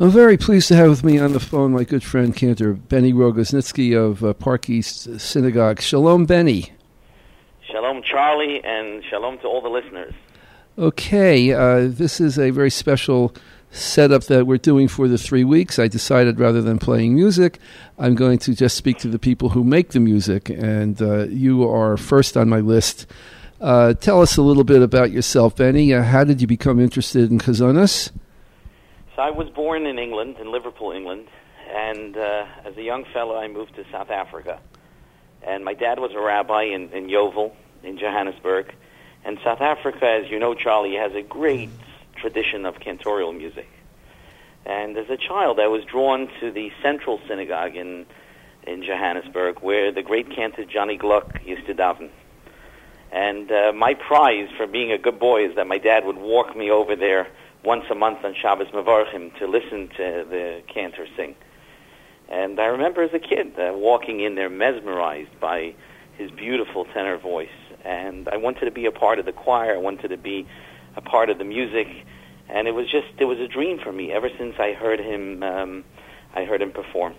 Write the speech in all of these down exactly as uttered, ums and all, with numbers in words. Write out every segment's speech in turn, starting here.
I'm very pleased to have with me on the phone my good friend Cantor Benny Rogosnitsky of uh, Park East Synagogue. Shalom, Benny. Shalom, Charlie, and shalom to all the listeners. Okay, uh, this is a very special setup that we're doing for the three weeks. I decided rather than playing music, I'm going to just speak to the people who make the music, and uh, you are first on my list. Uh, tell us a little bit about yourself, Benny. Uh, how did you become interested in Chazonos? So I was born in England, in Liverpool, England, and uh, as a young fellow I moved to South Africa. And my dad was a rabbi in, in Yeovil, in Johannesburg. And South Africa, as you know, Charlie, has a great tradition of cantorial music. And as a child, I was drawn to the Central Synagogue in in Johannesburg, where the great cantor Johnny Gluck used to daven. And uh, my prize for being a good boy is that my dad would walk me over there once a month on Shabbos Mevarchim to listen to the cantor sing. And I remember as a kid uh, walking in there mesmerized by his beautiful tenor voice. And I wanted to be a part of the choir. I wanted to be a part of the music. And it was just, it was a dream for me ever since I heard him, um, I heard him perform.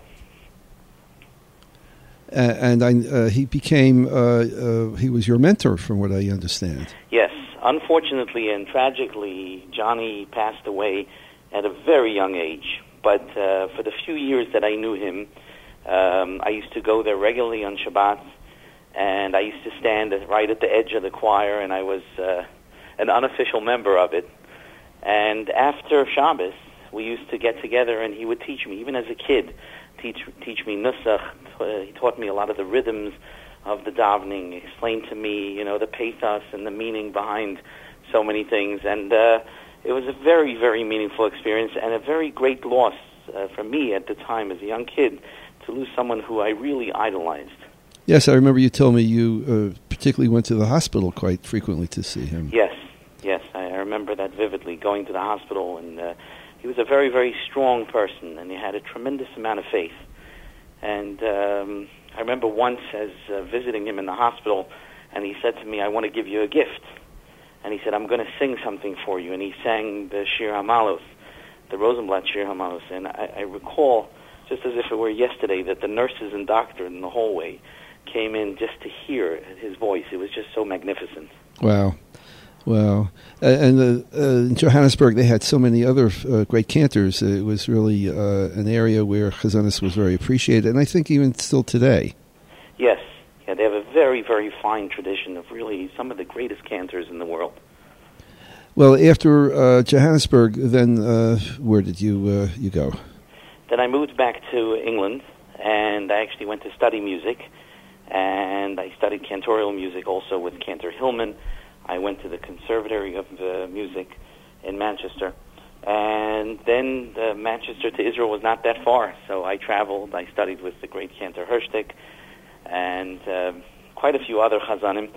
Uh, and I, uh, he became, uh, uh, he was your mentor from what I understand. Yes. Unfortunately and tragically, Johnny passed away at a very young age. But uh, for the few years that I knew him, um, I used to go there regularly on Shabbat, and I used to stand right at the edge of the choir, and I was uh, an unofficial member of it. And after Shabbos, we used to get together, and he would teach me, even as a kid, teach teach me Nusach. Uh, he taught me a lot of the rhythms of the davening, explained to me, you know, the pathos and the meaning behind so many things. And uh, it was a very, very meaningful experience and a very great loss uh, for me at the time as a young kid to lose someone who I really idolized. Yes, I remember you told me you uh, particularly went to the hospital quite frequently to see him. Yes, yes, I, I remember that vividly, going to the hospital. And uh, he was a very, very strong person, and he had a tremendous amount of faith. And um, I remember once as uh, visiting him in the hospital, and he said to me, I want to give you a gift. And he said, I'm going to sing something for you. And he sang the Shir HaMalos, the Rosenblatt Shir HaMalos. And I, I recall, just as if it were yesterday, that the nurses and doctor in the hallway came in just to hear his voice. It was just so magnificent. Wow. Wow. Uh, and uh, uh, in Johannesburg, they had so many other uh, great cantors. It was really uh, an area where Chazonos was very appreciated, and I think even still today. Yes. Yeah, they have a very, very fine tradition of really some of the greatest cantors in the world. Well, after uh, Johannesburg, then uh, where did you uh, you go? Then I moved back to England, and I actually went to study music, and I studied cantorial music also with Cantor Hillman. I went to the Conservatory of uh, Music in Manchester. And then uh, Manchester to Israel was not that far, so I traveled. I studied with the great Cantor Hirschtick and uh, quite a few other chazanim.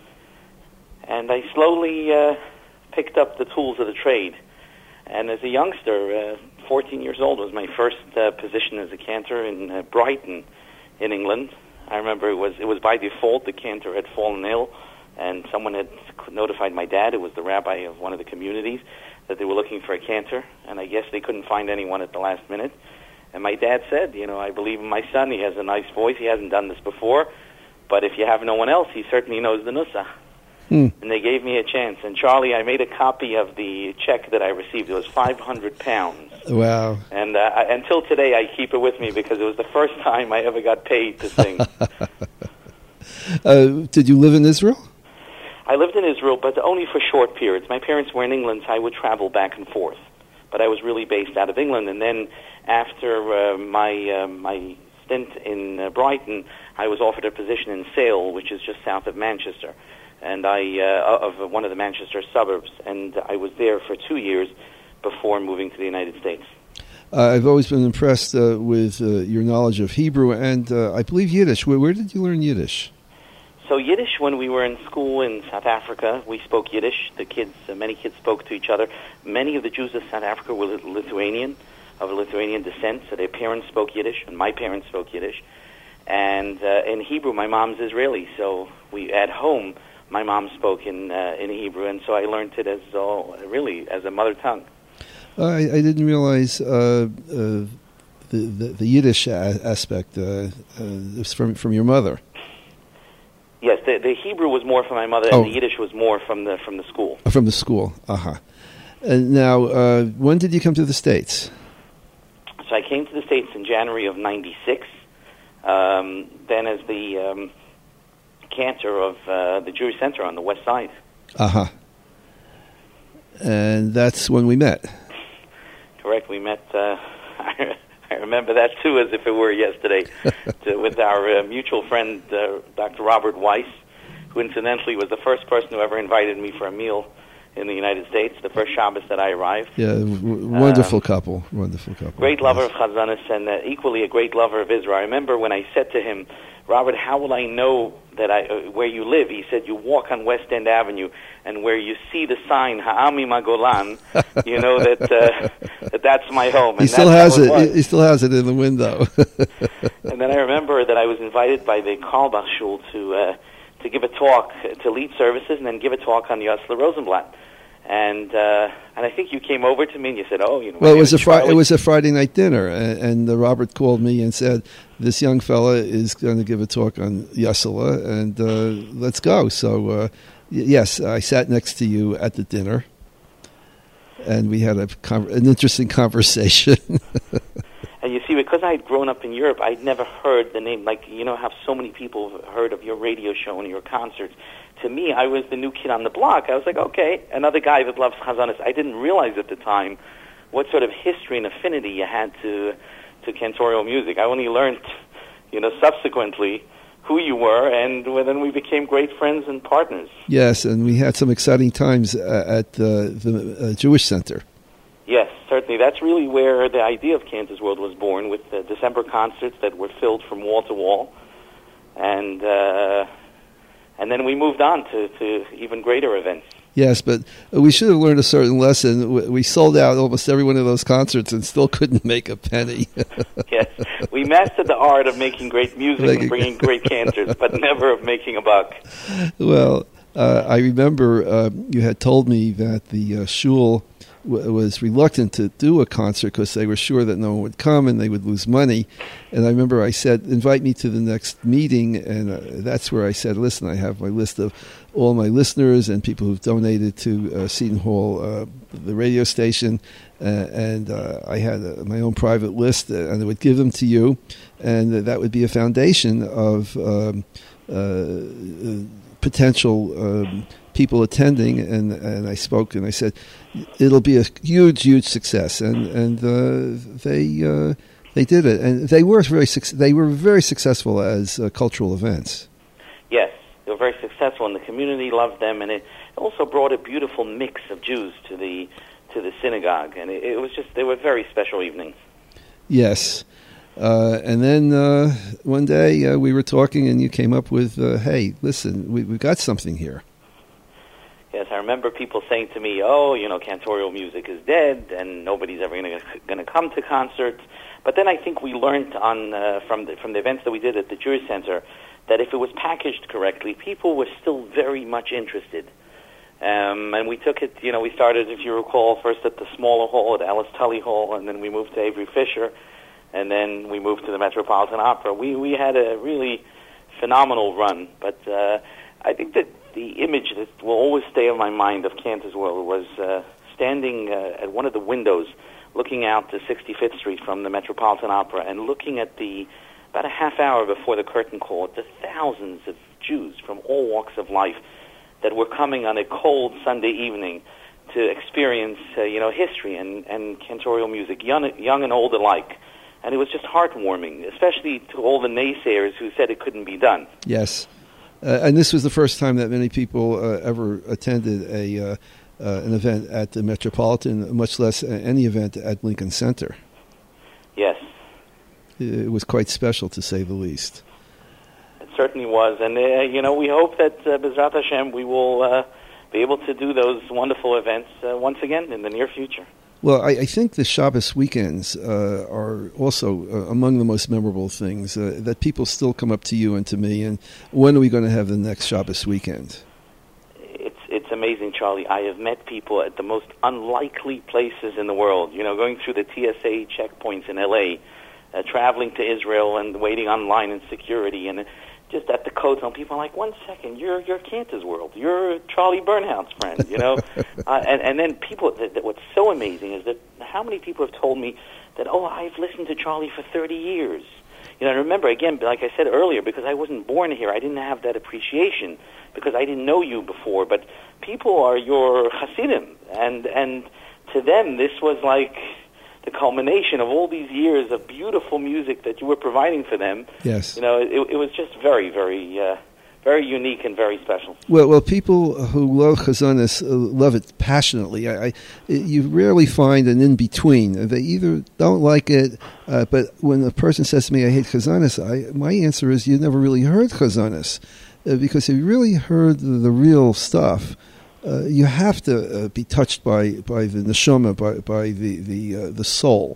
And I slowly uh, picked up the tools of the trade. And as a youngster, uh, fourteen years old was my first uh, position as a cantor in uh, Brighton in England. I remember it was it was by default. The cantor had fallen ill, and someone had notified my dad, who was the rabbi of one of the communities, that they were looking for a cantor, and I guess they couldn't find anyone at the last minute. And my dad said, you know, I believe in my son. He has a nice voice. He hasn't done this before, but if you have no one else, he certainly knows the Nusach. Hmm. And they gave me a chance. And Charlie, I made a copy of the check that I received. It was five hundred pounds. Wow. And uh, I, until today, I keep it with me because it was the first time I ever got paid to sing. uh, did you live in Israel? I lived in Israel, but only for short periods. My parents were in England, so I would travel back and forth. But I was really based out of England. And then after uh, my uh, my stint in uh, Brighton, I was offered a position in Sale, which is just south of Manchester, and I uh, of one of the Manchester suburbs. And I was there for two years before moving to the United States. Uh, I've always been impressed uh, with uh, your knowledge of Hebrew and uh, I believe Yiddish. Where, where did you learn Yiddish? So Yiddish, when we were in school in South Africa, we spoke Yiddish. The kids, uh, many kids spoke to each other. Many of the Jews of South Africa were Lithuanian, of Lithuanian descent, so their parents spoke Yiddish, and my parents spoke Yiddish. And uh, in Hebrew, my mom's Israeli, so we at home, my mom spoke in uh, in Hebrew, and so I learned it as uh, really as a mother tongue. I, I didn't realize uh, uh, the, the the Yiddish a- aspect uh, uh, was from from your mother. Yes, the, the Hebrew was more from my mother, Oh. and the Yiddish was more from the from the school. From the school. Uh-huh. And now, uh, when did you come to the States? So I came to the States in January of ninety-six. Um, then as the um, cantor of uh, the Jewish Center on the West Side. Uh-huh. And that's when we met. Correct. We met, uh, I remember that too as if it were yesterday, to, with our uh, mutual friend, uh, Doctor Robert Weiss, who incidentally was the first person who ever invited me for a meal in the United States, the first Shabbos that I arrived. Yeah, w- wonderful um, couple, wonderful couple. Great lover yes. of Chazanis and uh, equally a great lover of Israel. I remember when I said to him, Robert, how will I know that I uh, where you live? He said, you walk on West End Avenue, and where you see the sign Ha'ami Magolan, you know that uh, that that's my home. And he still that's has it. it. He still has it in the window. And then I remember that I was invited by the Carlbach Shul to uh, to give a talk, to lead services, and then give a talk on Yossler Rosenblatt. And uh, and I think you came over to me and you said, "Oh, you know." Well, it was a fri- it was a Friday night dinner, and, and uh, Robert called me and said, "This young fella is going to give a talk on Yossler, and uh, let's go." So, uh, y- yes, I sat next to you at the dinner, and we had a con- an interesting conversation. And you see, because I had grown up in Europe, I'd never heard the name. Like, you know how so many people have heard of your radio show and your concerts. To me, I was the new kid on the block. I was like, okay, another guy that loves Chazanis. I didn't realize at the time what sort of history and affinity you had to to cantorial music. I only learned, you know, subsequently who you were, and then we became great friends and partners. Yes, and we had some exciting times uh, at uh, the uh, Jewish Center. Yes, certainly. That's really where the idea of Cantor's World was born, with the December concerts that were filled from wall to wall. And uh, and then we moved on to, to even greater events. Yes, but we should have learned a certain lesson. We sold out almost every one of those concerts and still couldn't make a penny. Yes, we mastered the art of making great music making and bringing great cancers, but never of making a buck. Well, uh, I remember uh, you had told me that the uh, shul w- was reluctant to do a concert because they were sure that no one would come and they would lose money. And I remember I said, invite me to the next meeting, and uh, that's where I said, listen, I have my list of all my listeners and people who've donated to uh, Seton Hall, uh, the radio station, uh, and uh, I had uh, my own private list, uh, and I would give them to you, and uh, that would be a foundation of um, uh, potential um, people attending. And, and I spoke and I said, it'll be a huge, huge success, and and uh, they uh, they did it, and they were very suc- they were very successful as uh, cultural events. Yes. They were very successful, and the community loved them, and it also brought a beautiful mix of Jews to the to the synagogue, and it, it was just, they were very special evenings. Yes. Uh, and then uh, one day uh, we were talking, and you came up with, uh, hey, listen, we, we've got something here. Yes, I remember people saying to me, oh, you know, cantorial music is dead, and nobody's ever going to come to concerts. But then I think we learned on uh, from the, from the events that we did at the Jewish Center that if it was packaged correctly, people were still very much interested. Um, and we took it, you know, we started, if you recall, first at the smaller hall, at Alice Tully Hall, and then we moved to Avery Fisher, and then we moved to the Metropolitan Opera. We we had a really phenomenal run, but uh, I think that the image that will always stay in my mind of Cantor's World was uh, standing uh, at one of the windows, looking out to sixty-fifth Street from the Metropolitan Opera, and looking at the about a half hour before the curtain call, the thousands of Jews from all walks of life that were coming on a cold Sunday evening to experience, uh, you know, history and, and cantorial music, young, young and old alike. And it was just heartwarming, especially to all the naysayers who said it couldn't be done. Yes. Uh, and this was the first time that many people uh, ever attended a uh, uh, an event at the Metropolitan, much less any event at Lincoln Center. Yes. It was quite special, to say the least. It certainly was. And, uh, you know, we hope that, uh, B'ezrat Hashem, we will uh, be able to do those wonderful events uh, once again in the near future. Well, I, I think the Shabbos weekends uh, are also uh, among the most memorable things, uh, that people still come up to you and to me, and when are we going to have the next Shabbos weekend? It's it's amazing. Charlie, I have met people at the most unlikely places in the world. You know, going through the T S A checkpoints in L A, uh, traveling to Israel and waiting online in security, and just at the codes, and people are like, one second, you're you're Cantor's World. You're Charlie Bernhout's friend, you know? uh, and, and then people, that, that what's so amazing is that how many people have told me that, oh, I've listened to Charlie for thirty years. You know, I remember, again, like I said earlier, because I wasn't born here, I didn't have that appreciation, because I didn't know you before. But people are your Hasidim, and and to them, this was like the culmination of all these years of beautiful music that you were providing for them. Yes. You know, it, it was just very, very, uh, very unique and very special. Well, well, people who love Chazanis uh, love it passionately. I, I, you rarely find an in-between. They either don't like it, uh, but when a person says to me, I hate Chazanis, I, my answer is, you never really heard Chazanis. Uh, because if you really heard the, the real stuff, uh, you have to uh, be touched by, by the neshama, by, by the, the, uh, the soul.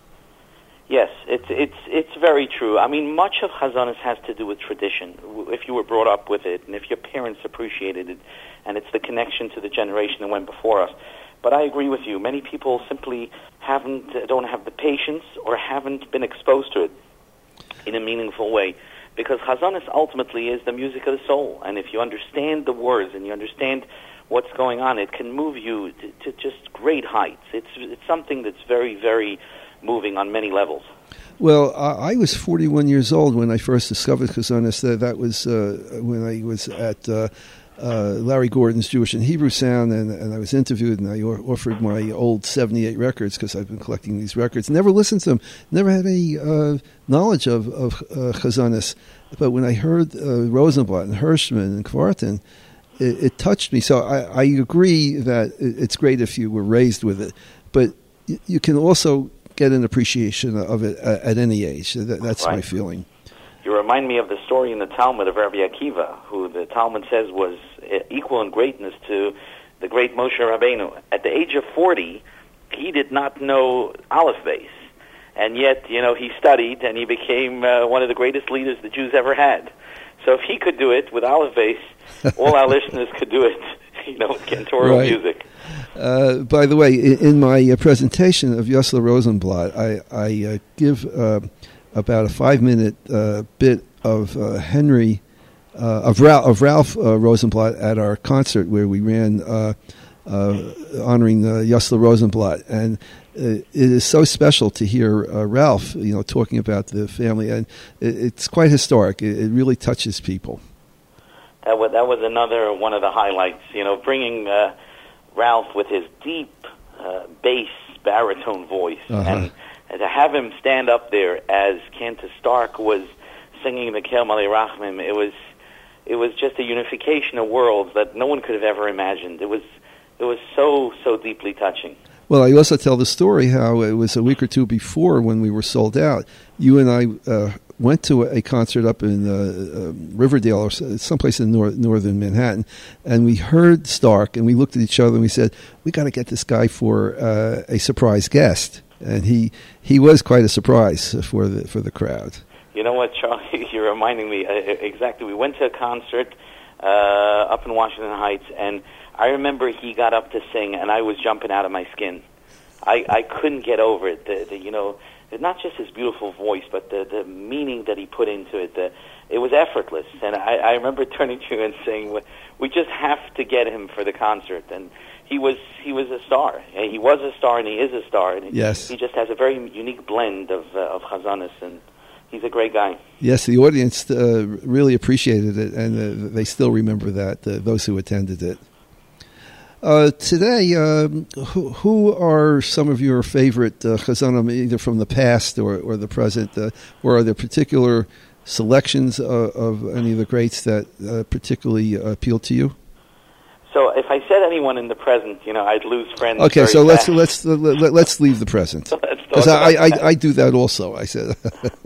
Yes, it's it's it's very true. I mean, much of Chazanis has to do with tradition. If you were brought up with it, and if your parents appreciated it, and it's the connection to the generation that went before us. But I agree with you. Many people simply haven't, don't have the patience, or haven't been exposed to it in a meaningful way. Because Chazanis ultimately is the music of the soul, and if you understand the words and you understand what's going on, it can move you to, to just great heights. It's it's something that's very, very moving on many levels. Well, I, I was forty-one years old when I first discovered Chazanis. That, that was uh, when I was at uh, uh, Larry Gordon's Jewish and Hebrew Sound, and, and I was interviewed, and I offered my old seventy-eight records, because I've been collecting these records. Never listened to them, never had any uh, knowledge of, of uh, Chazanis. But when I heard uh, Rosenblatt and Hirschman and Kvartin, it, it touched me. So I, I agree that it's great if you were raised with it, but you can also get an appreciation of it at any age. That's right. My feeling. You remind me of the story in the Talmud of Rabbi Akiva, who the Talmud says was equal in greatness to the great Moshe Rabbeinu. At the age of forty, he did not know Aleph Beis, and yet, you know, he studied and he became uh, one of the greatest leaders the Jews ever had. So if he could do it with Aleph Beis, all our listeners could do it, you know, with cantorial right. music. Uh, by the way, in, in my uh, presentation of Yossele Rosenblatt, I, I uh, give uh, about a five-minute uh, bit of uh, Henry, uh, of, Ralph, of Ralph uh, Rosenblatt at our concert where we ran uh, uh, honoring uh, Yossele Rosenblatt, and uh, it is so special to hear uh, Ralph, you know, talking about the family, and it, it's quite historic. It, it really touches people. That was that was another one of the highlights, you know, bringing Uh, Ralph with his deep uh, bass baritone voice, uh-huh. and, and to have him stand up there as Cantor Stark was singing the Kel Malei Rachmim, it was it was just a unification of worlds that no one could have ever imagined. It was it was so so deeply touching. Well, I also tell the story how it was a week or two before when we were sold out. You and I uh, went to a concert up in uh, uh, Riverdale or someplace in nor- northern Manhattan, and we heard Stark, and we looked at each other and we said, we got to get this guy for uh, a surprise guest. And he he was quite a surprise for the for the crowd. You know what, Charlie? You're reminding me uh, exactly. We went to a concert uh, up in Washington Heights, and I remember he got up to sing, and I was jumping out of my skin. I, I couldn't get over it. The, the, you know, not just his beautiful voice, but the, the meaning that he put into it. The, it was effortless. And I, I remember turning to you and saying, we just have to get him for the concert. And he was he was a star. He was a star, and he is a star. And yes. He just has a very unique blend of, uh, of Chazanis, and he's a great guy. Yes, the audience uh, really appreciated it, and uh, they still remember that, uh, those who attended it. Uh, today, um, who, who are some of your favorite uh, chazanim, either from the past or, or the present, uh, or are there particular selections of, of any of the greats that uh, particularly uh, appeal to you? So, if I said anyone in the present, you know, I'd lose friends. Okay, very so fast. let's let's let, let's leave the present, because I, I, I I do that also. I said.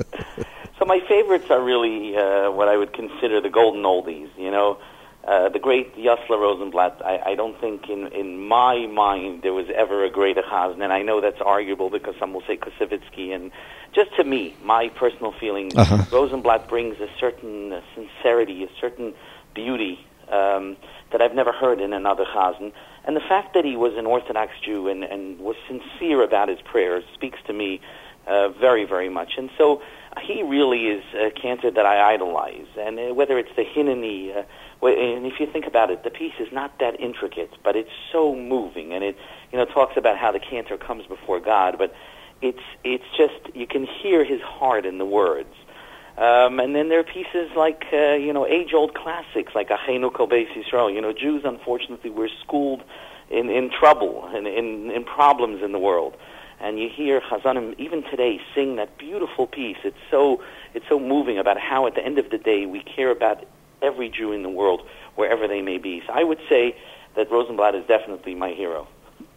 So my favorites are really uh, what I would consider the golden oldies. You know. Uh, the great Yossele Rosenblatt, I, I don't think in, in my mind there was ever a greater chazan, and I know that's arguable because some will say Koussevitzky, and just to me, my personal feeling, uh-huh. Rosenblatt brings a certain uh, sincerity, a certain beauty um, that I've never heard in another chazan. And the fact that he was an Orthodox Jew and, and was sincere about his prayers speaks to me uh, very, very much. And so he really is a cantor that I idolize. And uh, whether it's the Hineni, uh, and if you think about it, the piece is not that intricate, but it's so moving. And it, you know, talks about how the cantor comes before God, but it's it's just, you can hear his heart in the words. Um, and then there are pieces like, uh, you know, age-old classics like Achenu Kol Beis Yisrael. You know, Jews, unfortunately, were schooled in, in trouble and in, in problems in the world. And you hear Chazanim, even today, sing that beautiful piece. It's so it's so moving about how, at the end of the day, we care about every Jew in the world, wherever they may be. So I would say that Rosenblatt is definitely my hero.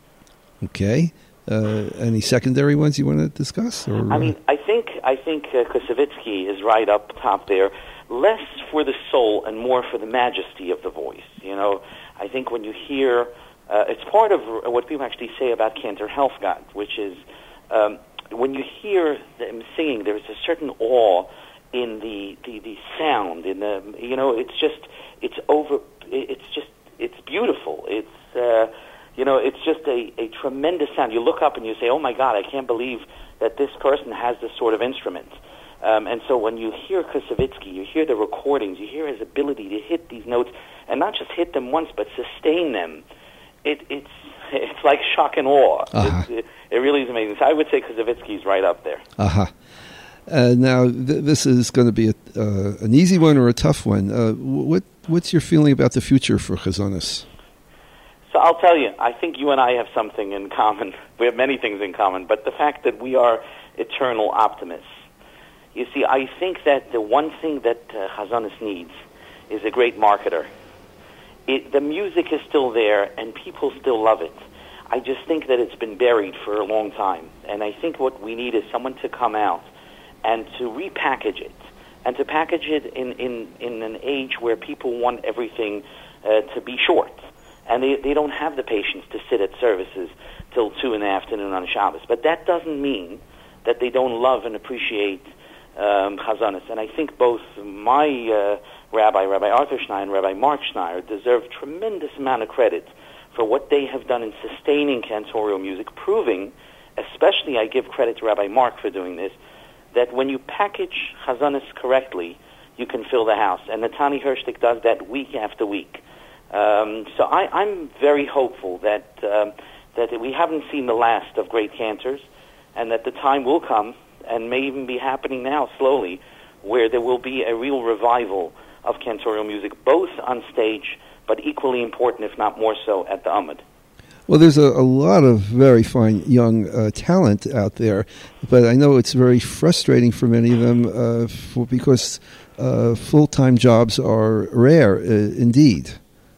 Okay. Uh, any secondary ones you want to discuss? Or, I mean, I think I think uh, Koussevitzky is right up top there, less for the soul and more for the majesty of the voice. You know, I think when you hear, uh, it's part of what people actually say about Cantor Helfgott, which is um, when you hear them singing, there's a certain awe in the, the, the sound. In the, you know, it's just it's over. It's just it's beautiful. It's uh, You know, it's just a, a tremendous sound. You look up and you say, oh, my God, I can't believe that this person has this sort of instrument. Um, and so when you hear Koussevitzky, you hear the recordings, you hear his ability to hit these notes, and not just hit them once, but sustain them. It, it's it's like shock and awe. Uh-huh. It, it really is amazing. So I would say Koussevitzky's right up there. Uh-huh. Uh, now, th- this is going to be a, uh, an easy one or a tough one. Uh, what What's your feeling about the future for Chazonis? So I'll tell you, I think you and I have something in common. We have many things in common, but the fact that we are eternal optimists. You see, I think that the one thing that uh, Chazonis needs is a great marketer. It, the music is still there, and people still love it. I just think that it's been buried for a long time, and I think what we need is someone to come out and to repackage it, and to package it in, in, in an age where people want everything uh, to be short. And they, they don't have the patience to sit at services till two in the afternoon on Shabbos. But that doesn't mean that they don't love and appreciate um, Chazonis. And I think both my uh, rabbi, Rabbi Arthur Schneier, and Rabbi Mark Schneier deserve tremendous amount of credit for what they have done in sustaining cantorial music, proving, especially I give credit to Rabbi Mark for doing this, that when you package Chazonis correctly, you can fill the house. And Natani Hirschtik does that week after week. Um, so I, I'm very hopeful that um, that we haven't seen the last of great cantors, and that the time will come, and may even be happening now slowly, where there will be a real revival of cantorial music, both on stage, but equally important, if not more so, at the Amud. Well, there's a, a lot of very fine young uh, talent out there, but I know it's very frustrating for many of them uh, for, because uh, full-time jobs are rare uh, indeed.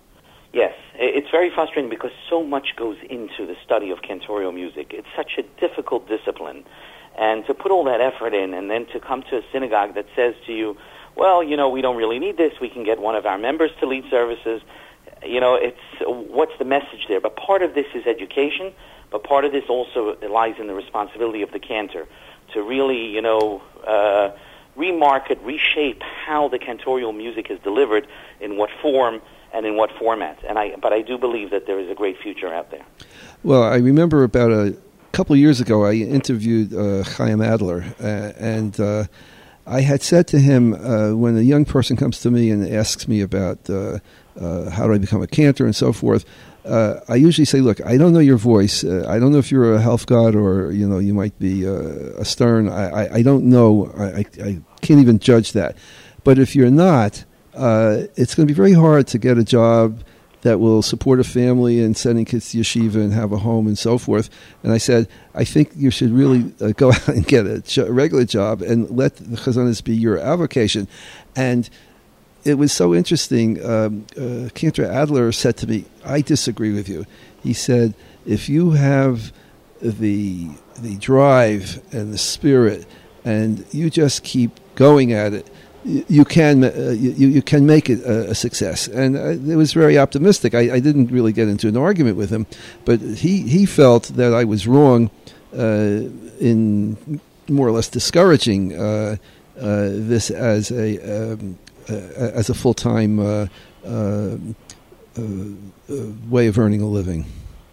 Yes, it's very frustrating because so much goes into the study of cantorial music. It's such a difficult discipline. And to put all that effort in and then to come to a synagogue that says to you, well, you know, we don't really need this. We can get one of our members to lead services. You know, it's what's the message there? But part of this is education, but part of this also lies in the responsibility of the cantor to really, you know, uh, remarket, reshape how the cantorial music is delivered, in what form, and in what format. And I, but I do believe that there is a great future out there. Well, I remember about a couple of years ago, I interviewed uh, Chaim Adler, uh, and uh, I had said to him, uh, when a young person comes to me and asks me about uh, uh, how do I become a cantor and so forth, uh, I usually say, look, I don't know your voice. Uh, I don't know if you're a Helfgott or, you know, you might be uh, a Stern. I, I, I don't know. I, I, I can't even judge that. But if you're not, Uh, it's going to be very hard to get a job that will support a family and sending kids to yeshiva and have a home and so forth. And I said, I think you should really uh, go out and get a, jo- a regular job and let the Chazonis be your avocation. And it was so interesting. Um, uh, Cantor Adler said to me, I disagree with you. He said, if you have the the drive and the spirit and you just keep going at it, you can uh, you, you can make it a, a success. And uh, it was very optimistic. I, I didn't really get into an argument with him, but he, he felt that I was wrong uh, in more or less discouraging uh, uh, this as a um, uh, as a full-time uh, uh, uh, way of earning a living.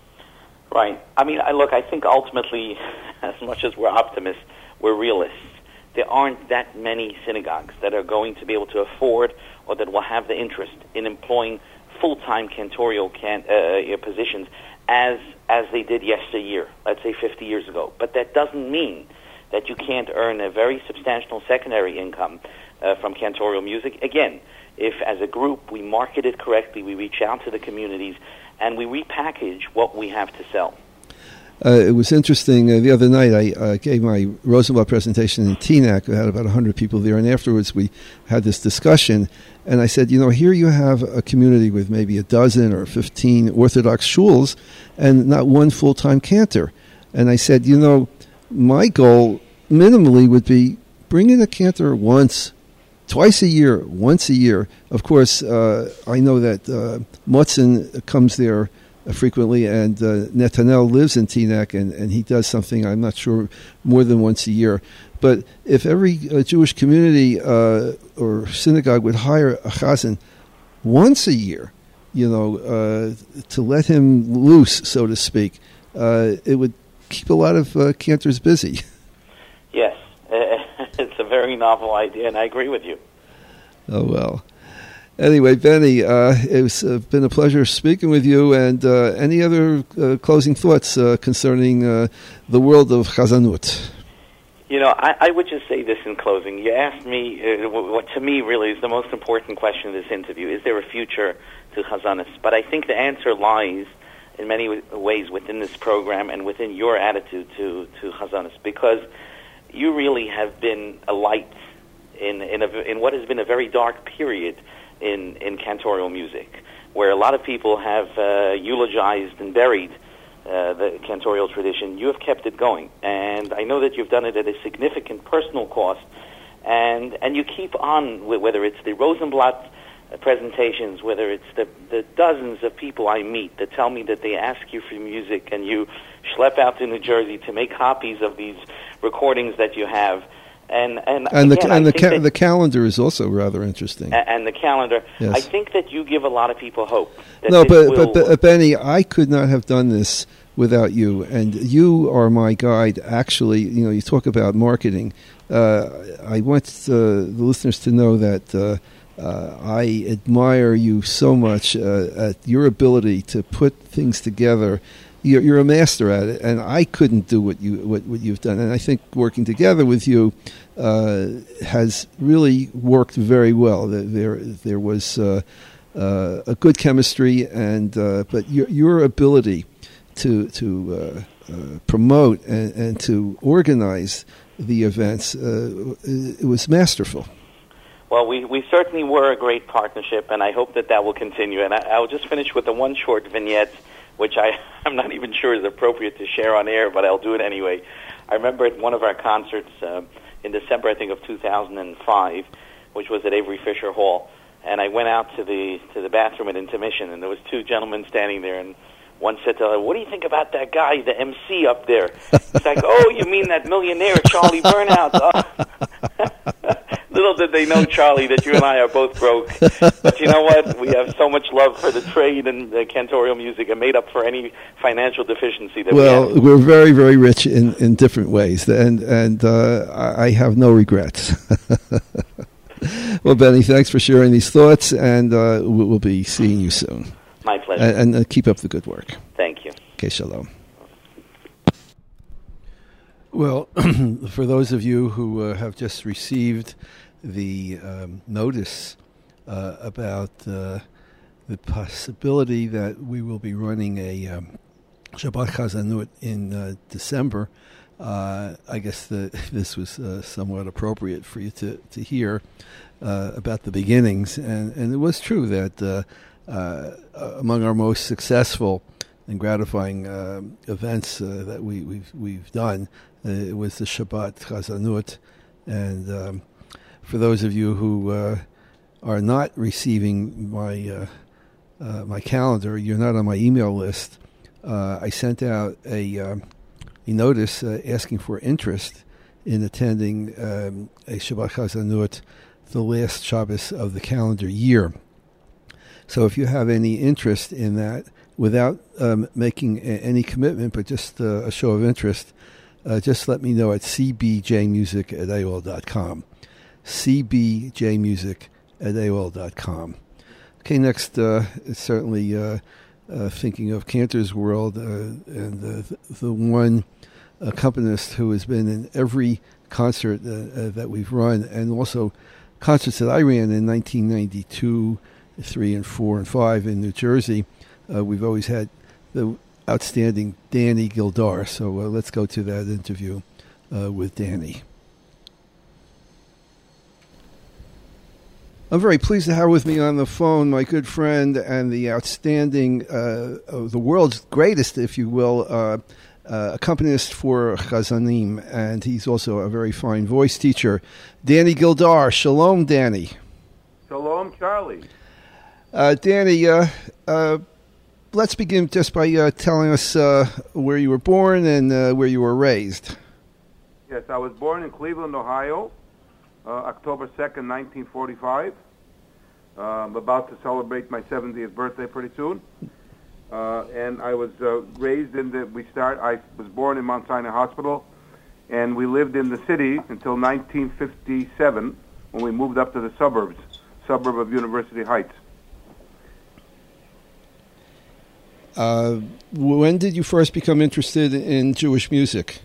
Right. I mean, I look, I think ultimately, as much as we're optimists, we're realists. There aren't that many synagogues that are going to be able to afford or that will have the interest in employing full-time cantorial can, uh, positions as as they did yesteryear, let's say fifty years ago. But that doesn't mean that you can't earn a very substantial secondary income uh, from cantorial music. Again, if as a group we market it correctly, we reach out to the communities, and we repackage what we have to sell. Uh, it was interesting. Uh, the other night, I uh, gave my Rosenblatt presentation in Teaneck. We had about one hundred people there, and afterwards we had this discussion. And I said, you know, here you have a community with maybe a dozen or fifteen Orthodox shuls and not one full-time cantor. And I said, you know, my goal minimally would be bring in a cantor once, twice a year, once a year. Of course, uh, I know that uh, Motzen comes there frequently, and uh, Netanel lives in Teaneck, and, and he does something, I'm not sure, more than once a year. But if every uh, Jewish community uh, or synagogue would hire a chazan once a year, you know, uh, to let him loose, so to speak, uh, it would keep a lot of uh, cantors busy. Yes, it's a very novel idea, and I agree with you. Oh, well. Anyway, Benny, uh, it's uh, been a pleasure speaking with you. And uh, any other uh, closing thoughts uh, concerning uh, the world of Chazanut? You know, I, I would just say this in closing. You asked me, uh, what to me really is the most important question of this interview, is there a future to Chazanus? But I think the answer lies in many ways within this program and within your attitude to, to Chazanus, because you really have been a light in, in, a, in what has been a very dark period in, in cantorial music, where a lot of people have uh, eulogized and buried uh, the cantorial tradition. You have kept it going, and I know that you've done it at a significant personal cost, and and you keep on, whether it's the Rosenblatt presentations, whether it's the, the dozens of people I meet that tell me that they ask you for music, and you schlep out to New Jersey to make copies of these recordings that you have. And and, and again, the and the, ca- that, the calendar is also rather interesting. And the calendar, yes. I think that you give a lot of people hope. That no, but, will, but but Benny, I could not have done this without you, and you are my guide. Actually, you know, you talk about marketing. Uh, I want uh, the listeners to know that uh, uh, I admire you so much uh, at your ability to put things together. You're, you're a master at it, and I couldn't do what you what, what you've done. And I think working together with you uh, has really worked very well. There there was uh, uh, a good chemistry, and uh, but your your ability to to uh, uh, promote and, and to organize the events, uh, it was masterful. Well, we, we certainly were a great partnership, and I hope that that will continue. And I, I'll just finish with a one short vignette, which I, I'm not even sure is appropriate to share on air, but I'll do it anyway. I remember at one of our concerts uh, in December, I think, of two thousand five, which was at Avery Fisher Hall, and I went out to the to the bathroom at intermission, and there was two gentlemen standing there, and one said to the other, "What do you think about that guy, the M C up there?" He's like, "Oh, you mean that millionaire, Charlie Burnout?" Oh. Little did they know, Charlie, that you and I are both broke. But you know what? We have so much love for the trade and uh, cantorial music, and made up for any financial deficiency that well, we have. We're very, very rich in, in different ways, and and uh, I have no regrets. Well, Benny, thanks for sharing these thoughts, and uh, we'll be seeing you soon. My pleasure. And, and uh, keep up the good work. Thank you. Okay, shalom. Well, for those of you who uh, have just received the um, notice uh, about uh, the possibility that we will be running a um, Shabbat Chazanut in uh, December, uh, I guess the, this was uh, somewhat appropriate for you to, to hear uh, about the beginnings. And, and it was true that uh, uh, among our most successful and gratifying uh, events uh, that we, we've, we've done, uh, it was the Shabbat Chazanut. And um, for those of you who uh, are not receiving my uh, uh, my calendar, you're not on my email list, uh, I sent out a, um, a notice uh, asking for interest in attending um, a Shabbat Chazanut the last Shabbos of the calendar year. So if you have any interest in that, without um, making a- any commitment, but just uh, a show of interest, uh, just let me know at c b j music at a o l dot com. c b j music at a o l dot com. Okay, next, uh, certainly uh, uh, thinking of Cantor's World, uh, and the, the one accompanist who has been in every concert uh, uh, that we've run, and also concerts that I ran in nineteen ninety-two, three and four and five in New Jersey. Uh, we've always had the outstanding Danny Gildar. So uh, let's go to that interview uh, with Danny. I'm very pleased to have with me on the phone my good friend and the outstanding, uh, the world's greatest, if you will, uh, uh, accompanist for Chazanim, and he's also a very fine voice teacher, Danny Gildar. Shalom, Danny. Shalom, Charlie. Uh, Danny, uh, uh, let's begin just by uh, telling us uh, where you were born and uh, where you were raised. Yes, I was born in Cleveland, Ohio, uh, October second, nineteen forty-five. Uh, I'm about to celebrate my seventieth birthday pretty soon. Uh, and I was uh, raised in the, we start, I was born in Mount Sinai Hospital, and we lived in the city until nineteen fifty-seven, when we moved up to the suburbs, suburb of University Heights. Uh, when did you first become interested in Jewish music?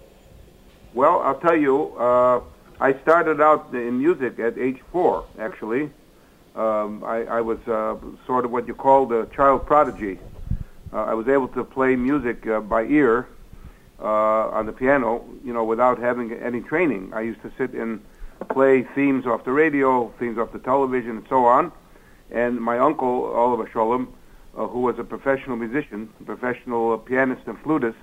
Well, I'll tell you, uh, I started out in music at age four, actually. Um, I, I was uh, sort of what you call the child prodigy. Uh, I was able to play music uh, by ear uh, on the piano, you know, without having any training. I used to sit and play themes off the radio, themes off the television, and so on. And my uncle, Oliver Sholem, uh, who was a professional musician, a professional uh, pianist and flutist,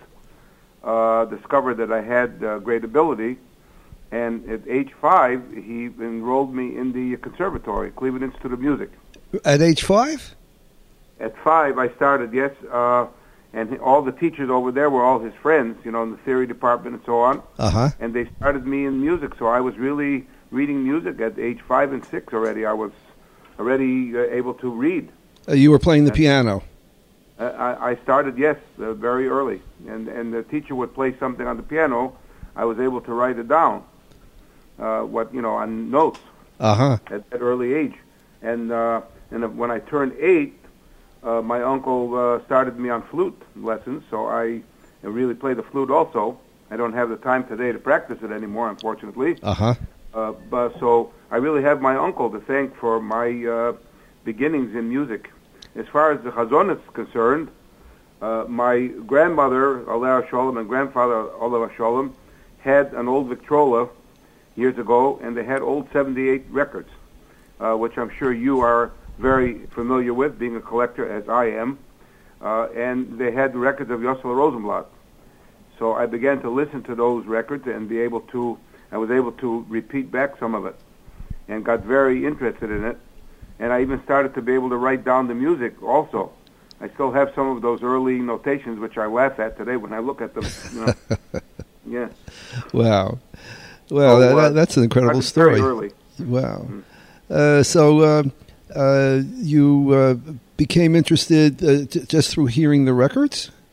uh, discovered that I had uh, great ability. And at age five, he enrolled me in the conservatory, Cleveland Institute of Music. At age five? At five, I started, yes, uh, and all the teachers over there were all his friends, you know, in the theory department and so on. Uh-huh. And they started me in music, so I was really reading music at age five and six already. I was already uh, able to read. Uh, you were playing the and, piano. Uh, I, I started, yes, uh, very early. And, and the teacher would play something on the piano. I was able to write it down, uh, what, you know, on notes uh-huh. at that early age. And, uh, and when I turned eight, Uh, my uncle uh, started me on flute lessons, so I really play the flute also. I don't have the time today to practice it anymore, unfortunately. Uh-huh. Uh, but so I really have my uncle to thank for my uh, beginnings in music. As far as the Chazon is concerned, uh, my grandmother, Alea Sholem, and grandfather, Oliver Sholem, had an old Victrola years ago, and they had old seventy-eight records, uh, which I'm sure you are very familiar with, being a collector as I am, uh, and they had the records of Yossel Rosenblatt. So I began to listen to those records and be able to, I was able to repeat back some of it, and got very interested in it. And I even started to be able to write down the music also. I still have some of those early notations, which I laugh at today when I look at them. You know. Yeah. Wow. Well, so, that, uh, that's an incredible story. Very early. Wow. Mm. Uh, so. Uh, Uh, you uh, became interested uh, j- just through hearing the records?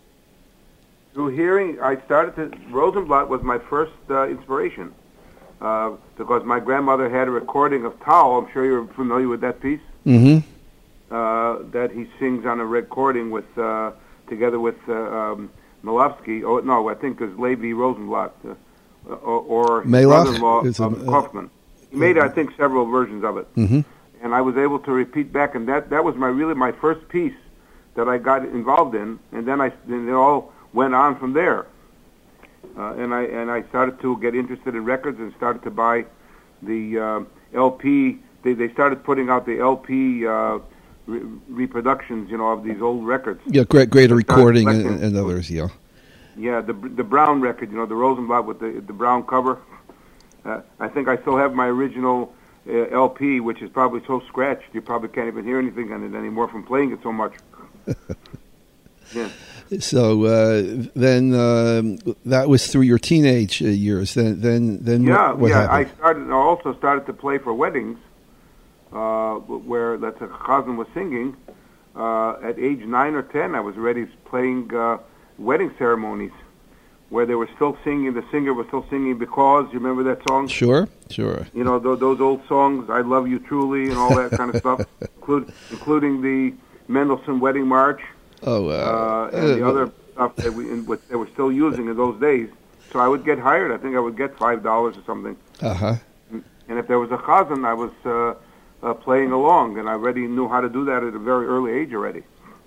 Through hearing, I started to, Rosenblatt was my first uh, inspiration, uh, because my grandmother had a recording of Tao. I'm sure you're familiar with that piece. Mm-hmm. Uh, that he sings on a recording with, uh, together with uh, um, Malofsky. Oh, no, I think it's Levi Rosenblatt, uh, or, or his brother-in-law of uh, Kaufman. He made, I think, several versions of it. Mm-hmm. And I was able to repeat back, and that, that was my really my first piece that I got involved in, and then I and it all went on from there. Uh, and I and I started to get interested in records and started to buy the uh, L P. They they started putting out the L P uh, re- reproductions, you know, of these old records. Yeah, great, greater recording and, and others. Yeah. Yeah, the the Brown record, you know, the Rosenblatt with the the brown cover. Uh, I think I still have my original Uh, L P, which is probably so scratched you probably can't even hear anything on it anymore from playing it so much. Yeah. So uh, then uh, that was through your teenage uh, years. Then, then, then yeah, what, what yeah. happened? I started. I also started to play for weddings. uh, where that's a chazan was singing. Uh, at age nine or ten, I was already playing uh, wedding ceremonies where they were still singing. The singer was still singing "Because." You remember that song? Sure, sure. You know th- those old songs, "I Love You Truly" and all that kind of stuff, include, including the Mendelssohn Wedding March. Oh, wow. Uh, and uh, the other stuff that we in, what they were still using in those days. So I would get hired. I think I would get five dollars or something. Uh huh. And if there was a chazan, I was uh, uh, playing along, and I already knew how to do that at a very early age already.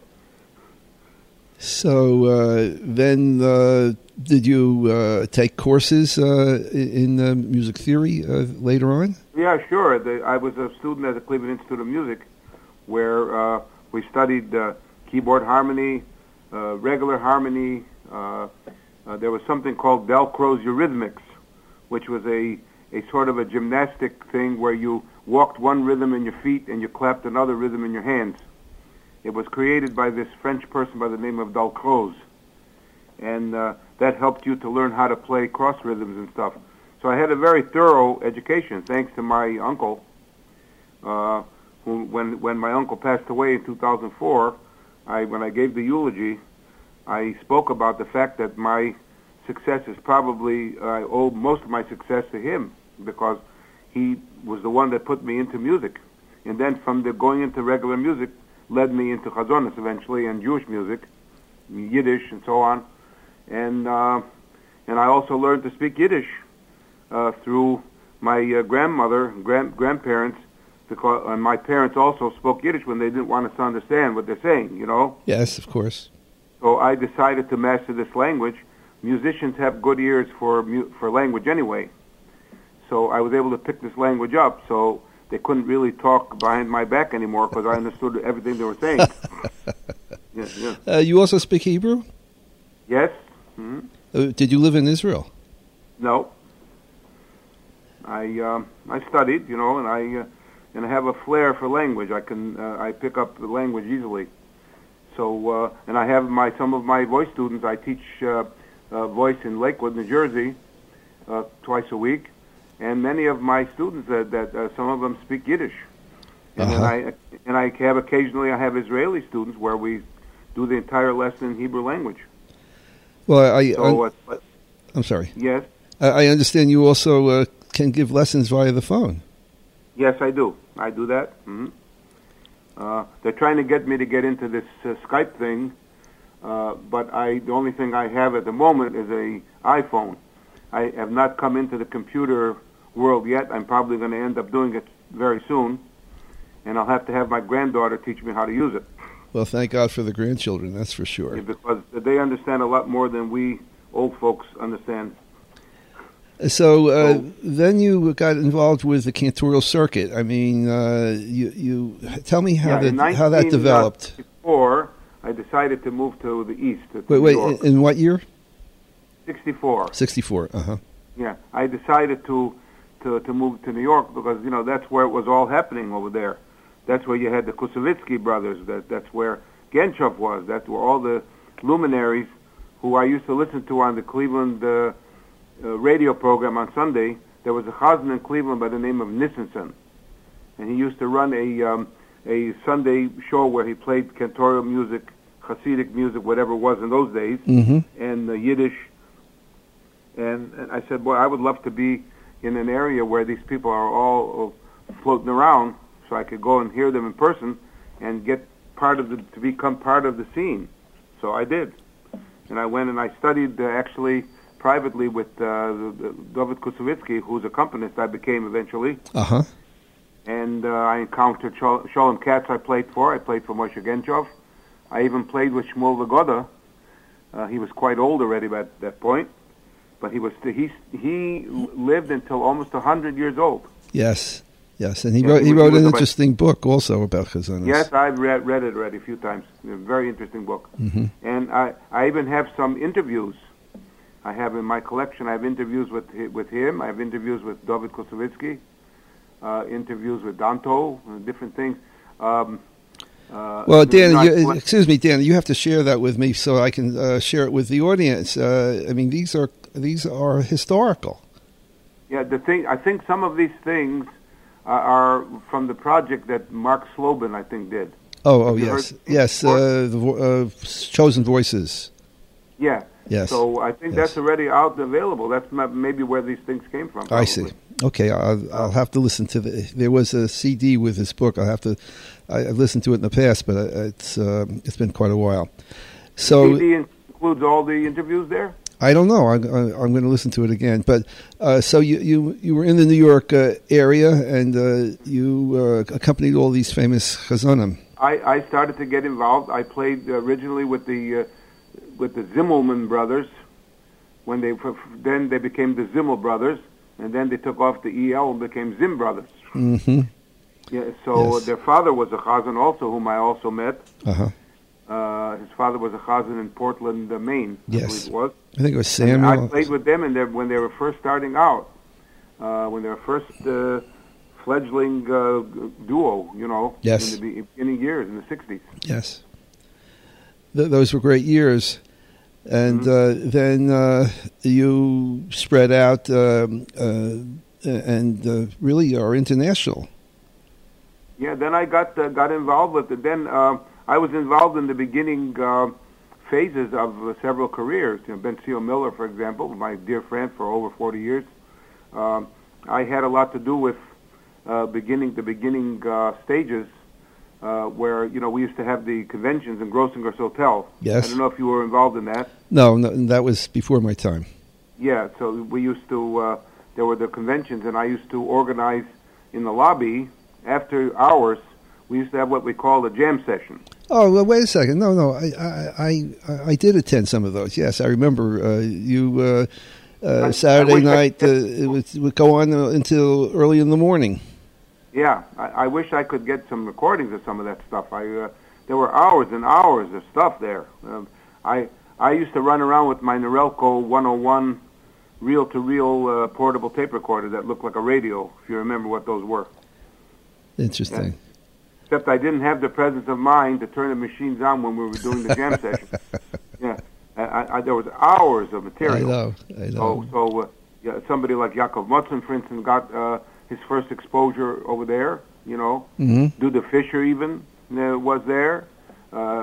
So uh, then, uh, did you uh, take courses uh, in uh, music theory uh, later on? Yeah, sure. The, I was a student at the Cleveland Institute of Music, where uh, we studied uh, keyboard harmony, uh, regular harmony. Uh, uh, there was something called Dalcroze Eurythmics, which was a, a sort of a gymnastic thing where you walked one rhythm in your feet and you clapped another rhythm in your hands. It was created by this French person by the name of Dalcroze, and uh, that helped you to learn how to play cross rhythms and stuff. So I had a very thorough education, thanks to my uncle. Uh, who, when when my uncle passed away in two thousand four, I when I gave the eulogy, I spoke about the fact that my success is probably I owe most of my success to him, because he was the one that put me into music, and then from the going into regular music led me into chazonis eventually and Jewish music, Yiddish and so on, and uh, and I also learned to speak Yiddish uh, through my uh, grandmother, grand grandparents, because and my parents also spoke Yiddish when they didn't want us to understand what they're saying, you know. Yes, of course. So I decided to master this language. Musicians have good ears for mu- for language anyway, so I was able to pick this language up. So they couldn't really talk behind my back anymore because I understood everything they were saying. yeah, yeah. Uh, you also speak Hebrew? Yes. Mm-hmm. Uh, did you live in Israel? No. I um, I studied, you know, and I uh, and I have a flair for language. I can uh, I pick up the language easily. So uh, and I have my some of my voice students. I teach uh, uh, voice in Lakewood, New Jersey, uh, twice a week. And many of my students, that, that uh, some of them speak Yiddish, and uh-huh. then I and I have occasionally I have Israeli students where we do the entire lesson in Hebrew language. Well, I, so, I uh, I'm sorry. Yes, I, I understand you also uh, can give lessons via the phone. Yes, I do. I do that. Mm-hmm. Uh, they're trying to get me to get into this uh, Skype thing, uh, but I the only thing I have at the moment is a iPhone. I have not come into the computer world yet. I'm probably going to end up doing it very soon, and I'll have to have my granddaughter teach me how to use it. Well, thank God for the grandchildren, that's for sure. Yeah, because they understand a lot more than we old folks understand. So uh, So- then you got involved with the cantorial circuit. I mean, uh, you, you tell me how Yeah, in that how that developed. nineteen sixty-four, I decided to move to the east. To Wait, New wait. York. In, in what year? sixty-four. Sixty-four. Uh huh. Yeah, I decided to, to to move to New York because you know that's where it was all happening over there. That's where you had the Kusovitsky brothers. That that's where Genchov was. That's where all the luminaries who I used to listen to on the Cleveland uh, uh, radio program on Sunday. There was a chazan in Cleveland by the name of Nissenson, and he used to run a um, a Sunday show where he played cantorial music, Hasidic music, whatever it was in those days, Mm-hmm. and uh, Yiddish. And, and I said, boy, I would love to be in an area where these people are all uh, floating around, so I could go and hear them in person and get part of the to become part of the scene. So I did, and I went and I studied uh, actually privately with uh, the, the David Kusovitsky, whose accompanist I became eventually. Uh huh. And uh, I encountered Shol- Sholem Katz. I played for. I played for Moshe Genchov. I even played with Shmuel Vagoda. Uh, he was quite old already at that point. But he was he he lived until almost a hundred years old. Yes, yes, and he Yeah, wrote he he was- wrote he was an about- interesting book also about chazanas. Yes, I've read read it already a few times. A very interesting book. Mm-hmm. And I I even have some interviews. I have in my collection. I have interviews with hi- with him. I have interviews with David Kusovitsky. Uh, interviews with Danto. Uh, different things. Um, uh, Well, Dan, I- you, excuse me, Dan. You have to share that with me so I can uh, share it with the audience. Uh, I mean, these are these are historical. Yeah, the thing. I think some of these things are from the project that Mark Slobin, I think, did. Oh, oh, Have you yes, heard- yes. Uh, the vo- uh, Chosen Voices. Yeah. Yes. So I think Yes. that's already out and available. That's ma- maybe where these things came from. I see. probably. Okay, I'll, I'll have to listen to the. There was a C D with this book. I'll have to. I, I've listened to it in the past, but it's uh, it's been quite a while. So C D includes all the interviews there? I don't know. I, I, I'm going to listen to it again. But uh, so you, you you were in the New York uh, area, and uh, you uh, accompanied all these famous chazonim. I, I started to get involved. I played originally with the uh, with the Zimmelman brothers. When they then they became the Zimmel brothers, and then they took off the E L and became Zim brothers. Mm-hmm. Yeah. So Yes. their father was a chazan also, whom I also met. Uh-huh. Uh, his father was a chazan in Portland, uh, Maine. I Yes. believe it was. I think it was And Samuel. I played with them, and they- when they were first starting out, uh, when they were first uh, fledgling uh, duo, you know, Yes. in the be- beginning years in the sixties. Yes. Th- those were great years. And Mm-hmm. uh, then uh, you spread out um, uh, and uh, really are international. Yeah, then I got uh, got involved with it. Then uh, I was involved in the beginning uh, phases of uh, several careers. You know, Ben Seal Miller, for example, my dear friend for over forty years. Um, I had a lot to do with uh, beginning the beginning uh, stages, uh, where you know we used to have the conventions in Grossinger's Hotel. Yes. I don't know if you were involved in that. No, no, that was before my time. Yeah, so we used to. Uh, there were the conventions, and I used to organize in the lobby after hours. We used to have what we call a jam session. Oh, well, wait a second. No, no, I, I, I, I did attend some of those. Yes, I remember uh, you uh, uh, I- Saturday I wish I- night. Uh, it, would, it would go on uh, until early in the morning. Yeah, I, I wish I could get some recordings of some of that stuff. I uh, there were hours and hours of stuff there. Um, I I used to run around with my Norelco one oh one reel-to-reel uh, portable tape recorder that looked like a radio, if you remember what those were. Interesting. Except I didn't have the presence of mind to turn the machines on when we were doing the jam session. Yeah, I, I, I, there was hours of I material. know. I know. So, so uh, yeah, somebody like Yaakov Motzen, for instance, got uh, his first exposure over there. You know, hmm Duda Fisher even uh, was there. Uh,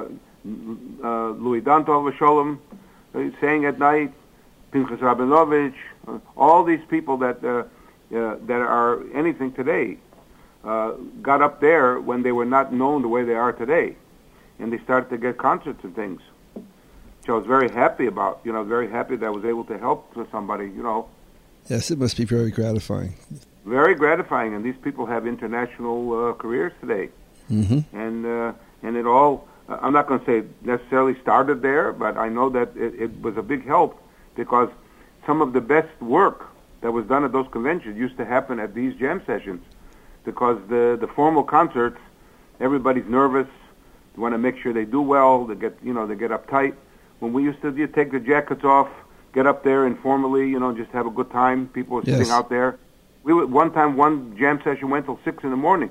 uh, Louis Dantov Sholem uh, sang at night. Pinchas Rabinovich. Uh, all these people that uh, uh, that are anything today uh, got up there when they were not known the way they are today, and they started to get concerts and things. Which I was very happy about. You know, very happy that I was able to help somebody. You know. Yes, it must be very gratifying. Very gratifying, and these people have international uh, careers today, hmm and uh, and it all. Uh, I'm not going to say it necessarily started there, but I know that it, it was a big help because some of the best work that was done at those conventions used to happen at these jam sessions, because the the formal concerts, everybody's nervous, they want to make sure they do well, they get you know they get uptight. When we used to you take the jackets off, get up there informally, you know, just have a good time. People were Yes. sitting out there. We would, one time, one jam session went till six in the morning.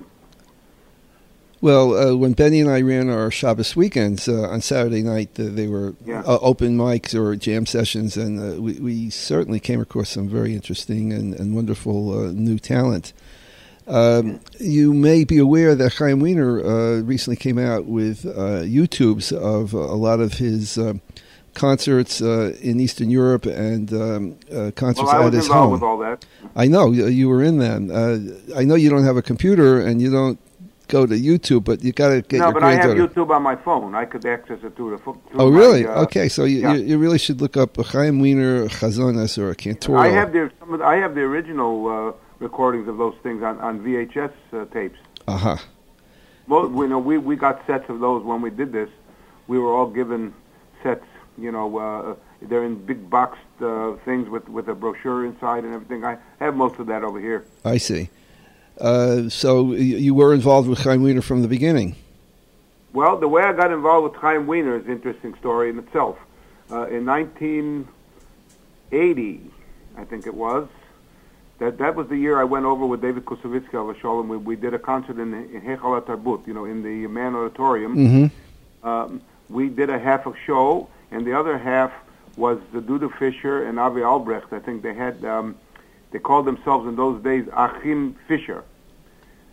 Well, uh, when Benny and I ran our Shabbos weekends uh, on Saturday night, uh, they were Yeah. uh, open mics or jam sessions, and uh, we, we certainly came across some very interesting and, and wonderful uh, new talent. Um, you may be aware that Chaim Wiener uh, recently came out with uh, YouTubes of a lot of his uh, concerts uh, in Eastern Europe and um, uh, concerts Well, I at was his involved home. with all that. I know you you were in them. Uh, I know you don't have a computer and you don't go to YouTube, but you got to get No, your but I have granddaughter. YouTube on my phone. I could access it through the phone. Oh, really? My, uh, Okay, so you, yeah. you you really should look up a Chaim Wiener Chazonas or a Cantor. I have the some of the, I have the original uh, recordings of those things on, on V H S uh, tapes. Uh huh. Well, we know we we got sets of those when we did this. We were all given sets. You know, uh, they're in big boxed uh, things with with a brochure inside and everything. I have most of that over here. I see. Uh, so you, you were involved with Chaim Wiener from the beginning. Well, the way I got involved with Chaim Wiener is an interesting story in itself. Uh, in nineteen eighty, I think it was, that that was the year I went over with David Kusovitsky of Sholem. We, we did a concert in, in Heichal HaTarbut, you know, in the Mann Auditorium. Mm-hmm. Um, we did a half a show, and the other half was the Duda Fisher and Avi Albrecht. I think they had, um, they called themselves in those days Achim Fisher.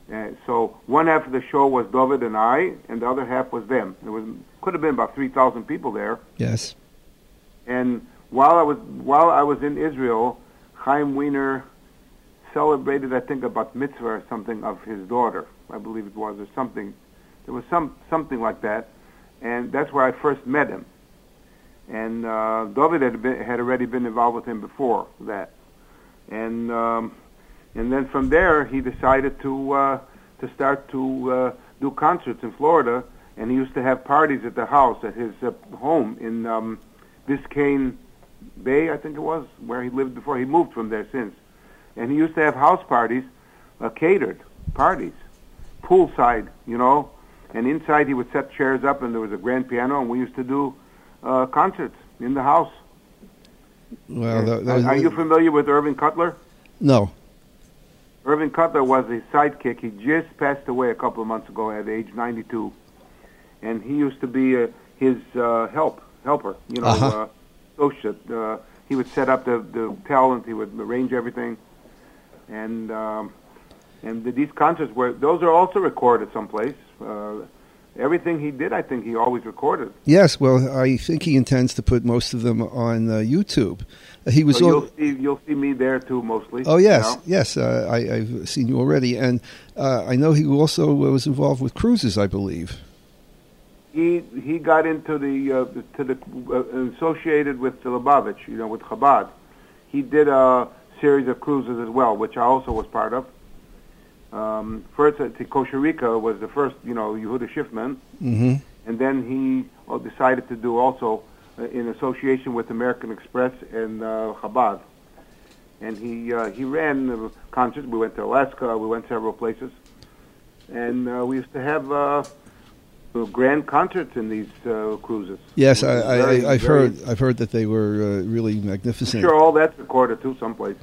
Uh, so one half of the show was David and I, and the other half was them. There was could have been about three thousand people there. Yes. And while I was while I was in Israel, Chaim Wiener celebrated, I think, a bat mitzvah or something of his daughter. I believe it was, or something. There was some something like that, and that's where I first met him. And uh, David had been, had already been involved with him before that, and um, and then from there he decided to uh, to start to uh, do concerts in Florida, and he used to have parties at the house at his uh, home in um, Biscayne Bay, I think it was, where he lived before. He moved from there since, and he used to have house parties, uh, catered parties, poolside, you know, and inside he would set chairs up, and there was a grand piano, and we used to do uh, concerts in the house. Well, that, that was, are you familiar with Irving Cutler? No. Irving Cutler was his sidekick. He just passed away a couple of months ago at age ninety-two, and he used to be uh, his uh, help helper, you know, uh-huh. uh, associate. Uh, he would set up the, the talent. He would arrange everything, and um, and the, these concerts were those are also recorded someplace. Uh, everything he did, I think he always recorded. Yes, well, I think he intends to put most of them on uh, YouTube. Uh, he was. So all... you'll see, you'll see me there too, mostly. Oh yes, you know? yes. Uh, I, I've seen you already, and uh, I know he also was involved with cruises, I believe. He he got into the uh, to the uh, associated with the Lubavitch, you know, with Chabad. He did a series of cruises as well, which I also was part of. Um, first, uh, to Costa Rica was the first, you know, Yehuda Schiffman, Mm-hmm. and then he uh, decided to do also uh, in association with American Express and uh, Chabad. And he uh, he ran uh, concerts. We went to Alaska. We went several places, and uh, we used to have uh, grand concerts in these uh, cruises. Yes, I, I, very, I've very, heard. I've heard that they were uh, really magnificent. I'm sure all that's recorded too, someplace.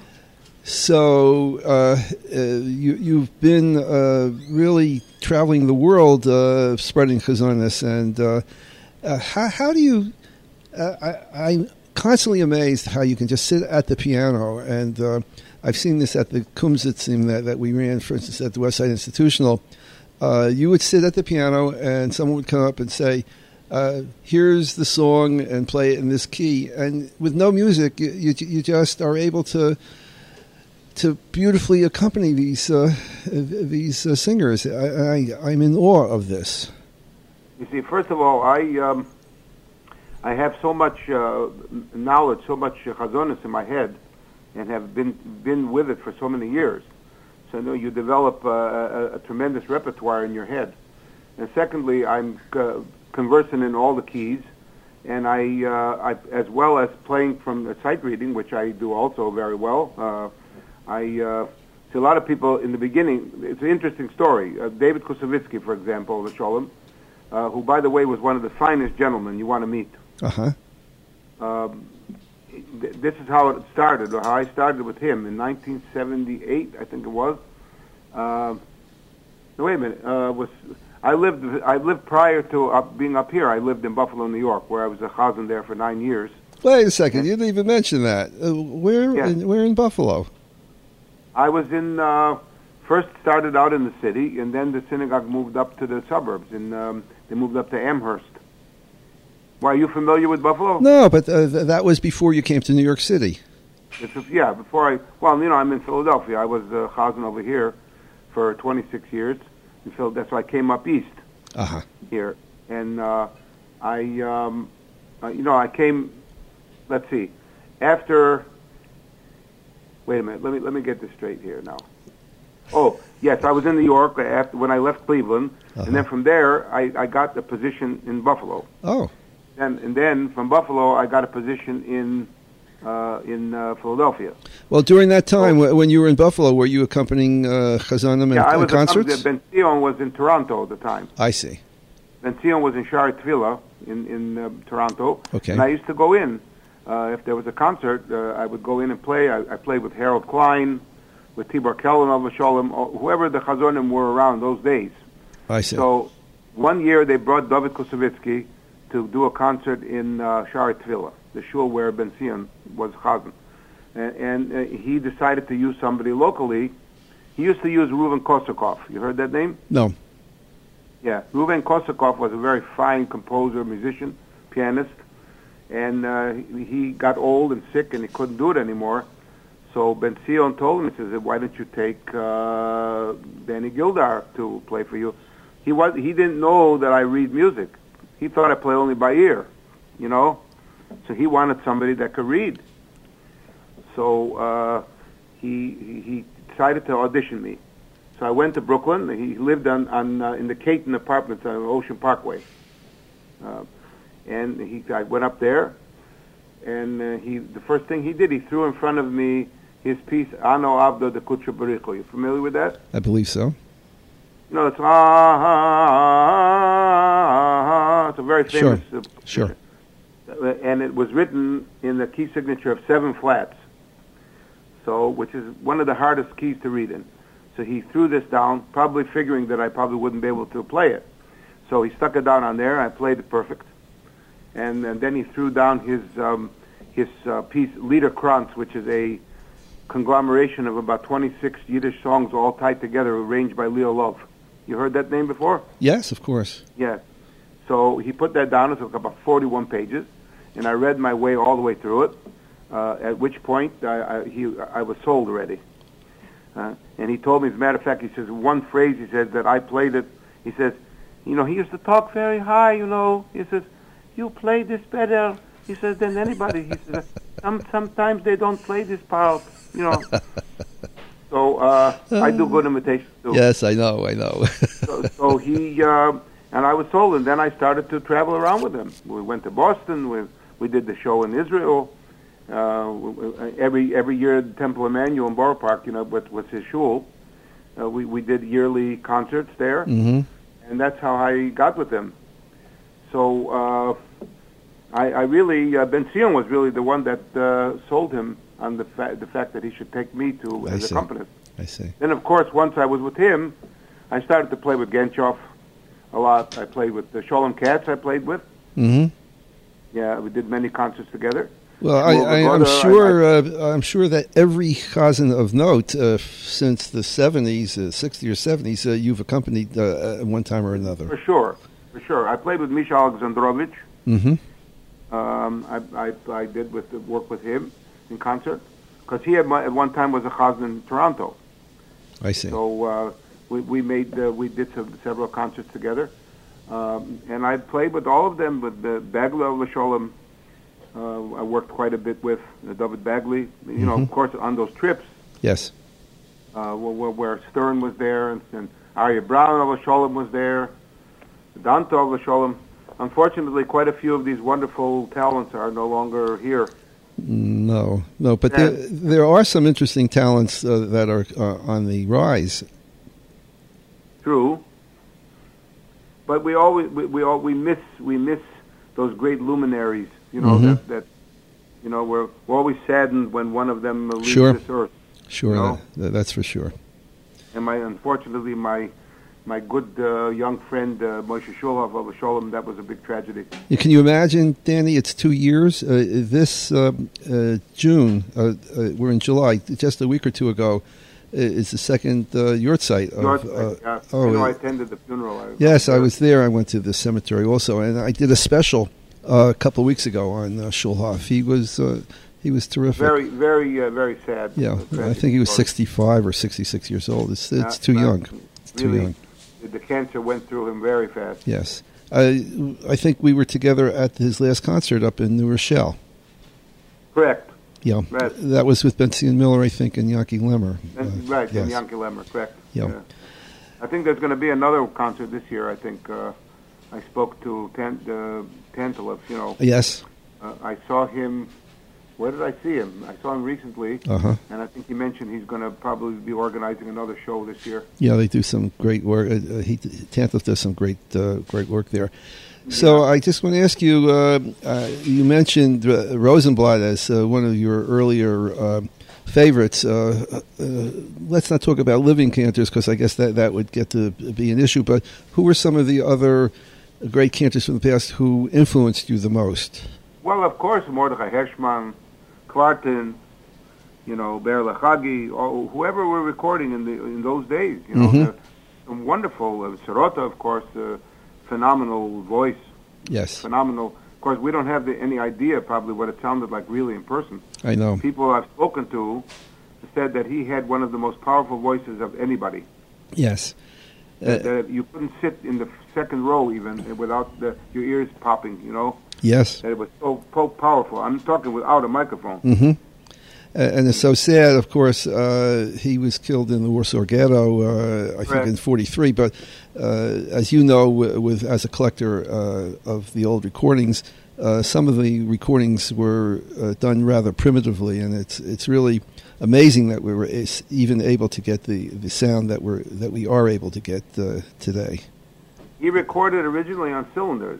So uh, uh, you, you've been uh, really traveling the world, uh, spreading Chazonis, and uh, uh, how, how do you? Uh, I, I'm constantly amazed how you can just sit at the piano, and uh, I've seen this at the Kumsitzim that, that we ran, for instance, at the Westside Institutional. Uh, you would sit at the piano, and someone would come up and say, uh, "Here's the song," and play it in this key, and with no music, you, you, you just are able to. to beautifully accompany these uh, these uh, singers. I, I, I'm in awe of this. You see, first of all, I um, I have so much uh, knowledge, so much chazonis in my head, and have been been with it for so many years. So, you know, you develop uh, a, a tremendous repertoire in your head. And secondly, I'm uh, conversant in all the keys, and I, uh, I as well as playing from sight reading, which I do also very well. Uh, I uh, see a lot of people in the beginning. It's an interesting story. Uh, David Kusavitsky, for example, the Sholem, uh, who, by the way, was one of the finest gentlemen you want to meet. Uh-huh. Um, th- this is how it started, or how I started with him in nineteen seventy-eight, I think it was. Uh, no, wait a minute. Uh, was I lived? I lived prior to up, being up here. I lived in Buffalo, New York, where I was a chazan there for nine years. Wait a second. You didn't even mention that. Uh, where? Yeah. In, where in Buffalo? I was in, uh, first started out in the city, and then the synagogue moved up to the suburbs, and um, they moved up to Amherst. Why, are you familiar with Buffalo? No, but uh, th- that was before you came to New York City. It's just, yeah, before I, well, you know, I'm in Philadelphia. I was uh, chazan over here for twenty-six years, and so that's why I came up east Uh-huh. here. And uh, I, um, uh, you know, I came, let's see, after... Wait a minute. Let me let me get this straight here now. Oh, yes, I was in New York after when I left Cleveland, uh-huh. and then from there I, I got a position in Buffalo. Oh. And and then from Buffalo I got a position in uh, in uh, Philadelphia. Well, during that time oh. when you were in Buffalo, were you accompanying uh, Chazanim and, yeah, I was and concerts? Ben Zion was in Toronto at the time. I see. Ben Zion was in Shari Tvila in in uh, Toronto. Okay. And I used to go in. Uh, if there was a concert, uh, I would go in and play. I, I played with Harold Klein, with Tibor Kellen of Sholem, whoever the Chazonim were around those days. I see. So one year they brought David Kusavitsky to do a concert in uh, Shari Tvila, the shul where Ben Zion was Chazan. And, and uh, he decided to use somebody locally, he used to use Reuven Kosakov. You heard that name? No. Yeah, Reuven Kosakov was a very fine composer, musician, pianist, and uh, he got old and sick and he couldn't do it anymore. So Ben Zion told him, he says, why don't you take uh, Danny Gildar to play for you? He was he didn't know that I read music. He thought I play only by ear, you know. So he wanted somebody that could read. So uh, he he decided to audition me. So I went to Brooklyn. He lived on, on uh, in the Caton Apartments on Ocean Parkway, uh, and he I went up there, and uh, he the first thing he did, he threw in front of me his piece Ano Avdo de Kutra Baricho. You familiar with that? I believe so. You know, it's ah, ah, ah, ah, it's a very famous. Sure. Uh, Sure. And it was written in the key signature of seven flats, so which is one of the hardest keys to read in. So he threw this down, probably figuring that I probably wouldn't be able to play it. So he stuck it down on there. I played it perfect, and, and then he threw down his um, his uh, piece Lieder Kranz, which is a conglomeration of about twenty-six Yiddish songs all tied together, arranged by Leo Love. You heard that name before? Yes, of course. Yeah. So he put that down. It took about forty-one pages, and I read my way all the way through it. Uh, at which point I, I, he, I was sold already. Uh, and he told me, as a matter of fact, he says one phrase. He says that I played it. He says, you know, he used to talk very high. You know, he says, you play this better. He says than anybody. He says, Some, sometimes they don't play this part. You know. So uh, I do good imitations too. Yes, I know, I know. so, so he uh, and I was sold, and then I started to travel around with him. We went to Boston. We we did the show in Israel. Uh, every every year, at Temple Emmanuel in Borough Park, you know, with with his shul, uh, we we did yearly concerts there, Mm-hmm. and that's how I got with him. So uh, I, I really uh, Ben Zion was really the one that uh, sold him on the fa- the fact that he should take me to I as see. a accompanist. I see. Then, of course, once I was with him, I started to play with Genchoff a lot. I played with the Sholem Katz. I played with. Mm-hmm. Yeah, we did many concerts together. Well, I, I, I'm sure. I, I, uh, I'm sure that every chazan of note uh, since the seventies, uh, sixties or seventies, uh, you've accompanied uh, at one time or another. For sure, for sure. I played with Misha Alexandrovich. Mm-hmm. Um, I, I I did with work with him in concert because he had, at one time was a chazan in Toronto. I see. So uh, we we made uh, we did some, several concerts together, um, and I played with all of them. With the Bagley of Sholem, uh, I worked quite a bit with uh, David Bagley. You mm-hmm. know, of course, on those trips. Yes. Uh, where, where Stern was there, and, and Aryeh Brown of Sholem was there, Dante of Sholem. Unfortunately, quite a few of these wonderful talents are no longer here. No, no, but there, there are some interesting talents uh, that are uh, on the rise. True, but we always we we, all, we miss we miss those great luminaries. You know mm-hmm. that, that you know we're, we're always saddened when one of them leaves sure. this earth. Sure, you know? that, that's for sure. And my unfortunately my my good uh, young friend uh, Moshe Shulov of Sholem, that was a big tragedy. Yeah, can you imagine, Danny? It's two years. Uh, this uh, uh, June, uh, uh, we're in July. Just a week or two ago, uh, is the second uh, yurtzeit. Of, Yurtzeit, yeah. Oh, you know, I attended the funeral. I, yes, I was there. I went to the cemetery also, and I did a special uh, a couple of weeks ago on uh, Shulhoff. He was uh, he was terrific. Very, very, uh, very sad. Yeah, I think he was story. sixty-five or sixty-six years old. It's it's Yeah, too uh, young. It's too really, young. The cancer went through him very fast. Yes. Uh, I think we were together at his last concert up in New Rochelle. Correct. Yeah. Right. That was with Benzion Miller, I think, and Yankee Lemmer. And, uh, right, yes. and Yankee Lemmer, correct. Yeah. Yeah. I think there's going to be another concert this year. I think uh, I spoke to Tant- uh, Tantalov, you know. Yes. Uh, I saw him. Where did I see him? I saw him recently, Uh-huh. and I think he mentioned he's going to probably be organizing another show this year. Yeah, they do some great work. Uh, uh, he Tantalov does some great uh, great work there. So I just want to ask you, uh, uh, you mentioned uh, Rosenblatt as uh, one of your earlier uh, favorites. Uh, uh, let's not talk about living cantors because I guess that, that would get to be an issue, but who were some of the other great cantors from the past who influenced you the most? Well, of course, Mordechai Hershman, Kvartin, you know, Ber Lechagi, or whoever were recording in the in those days. You know, Mm-hmm. wonderful. Uh, Sirota, of course, uh, phenomenal voice, Yes, phenomenal. Of course, we don't have the, any idea probably what it sounded like really in person. I know. People I've spoken to said that he had one of the most powerful voices of anybody. Yes. That, Uh, that you couldn't sit in the second row even without the, your ears popping, you know. yes. That it was so, so powerful. I'm talking without a microphone. Mm-hmm. And it's so sad, of course, uh, he was killed in the Warsaw Ghetto, uh, I think Correct. in forty-three. But uh, as you know, with, with as a collector uh, of the old recordings, uh, some of the recordings were uh, done rather primitively, and it's it's really amazing that we were is- even able to get the, the sound that we're that we are able to get uh, today. He recorded originally on cylinders.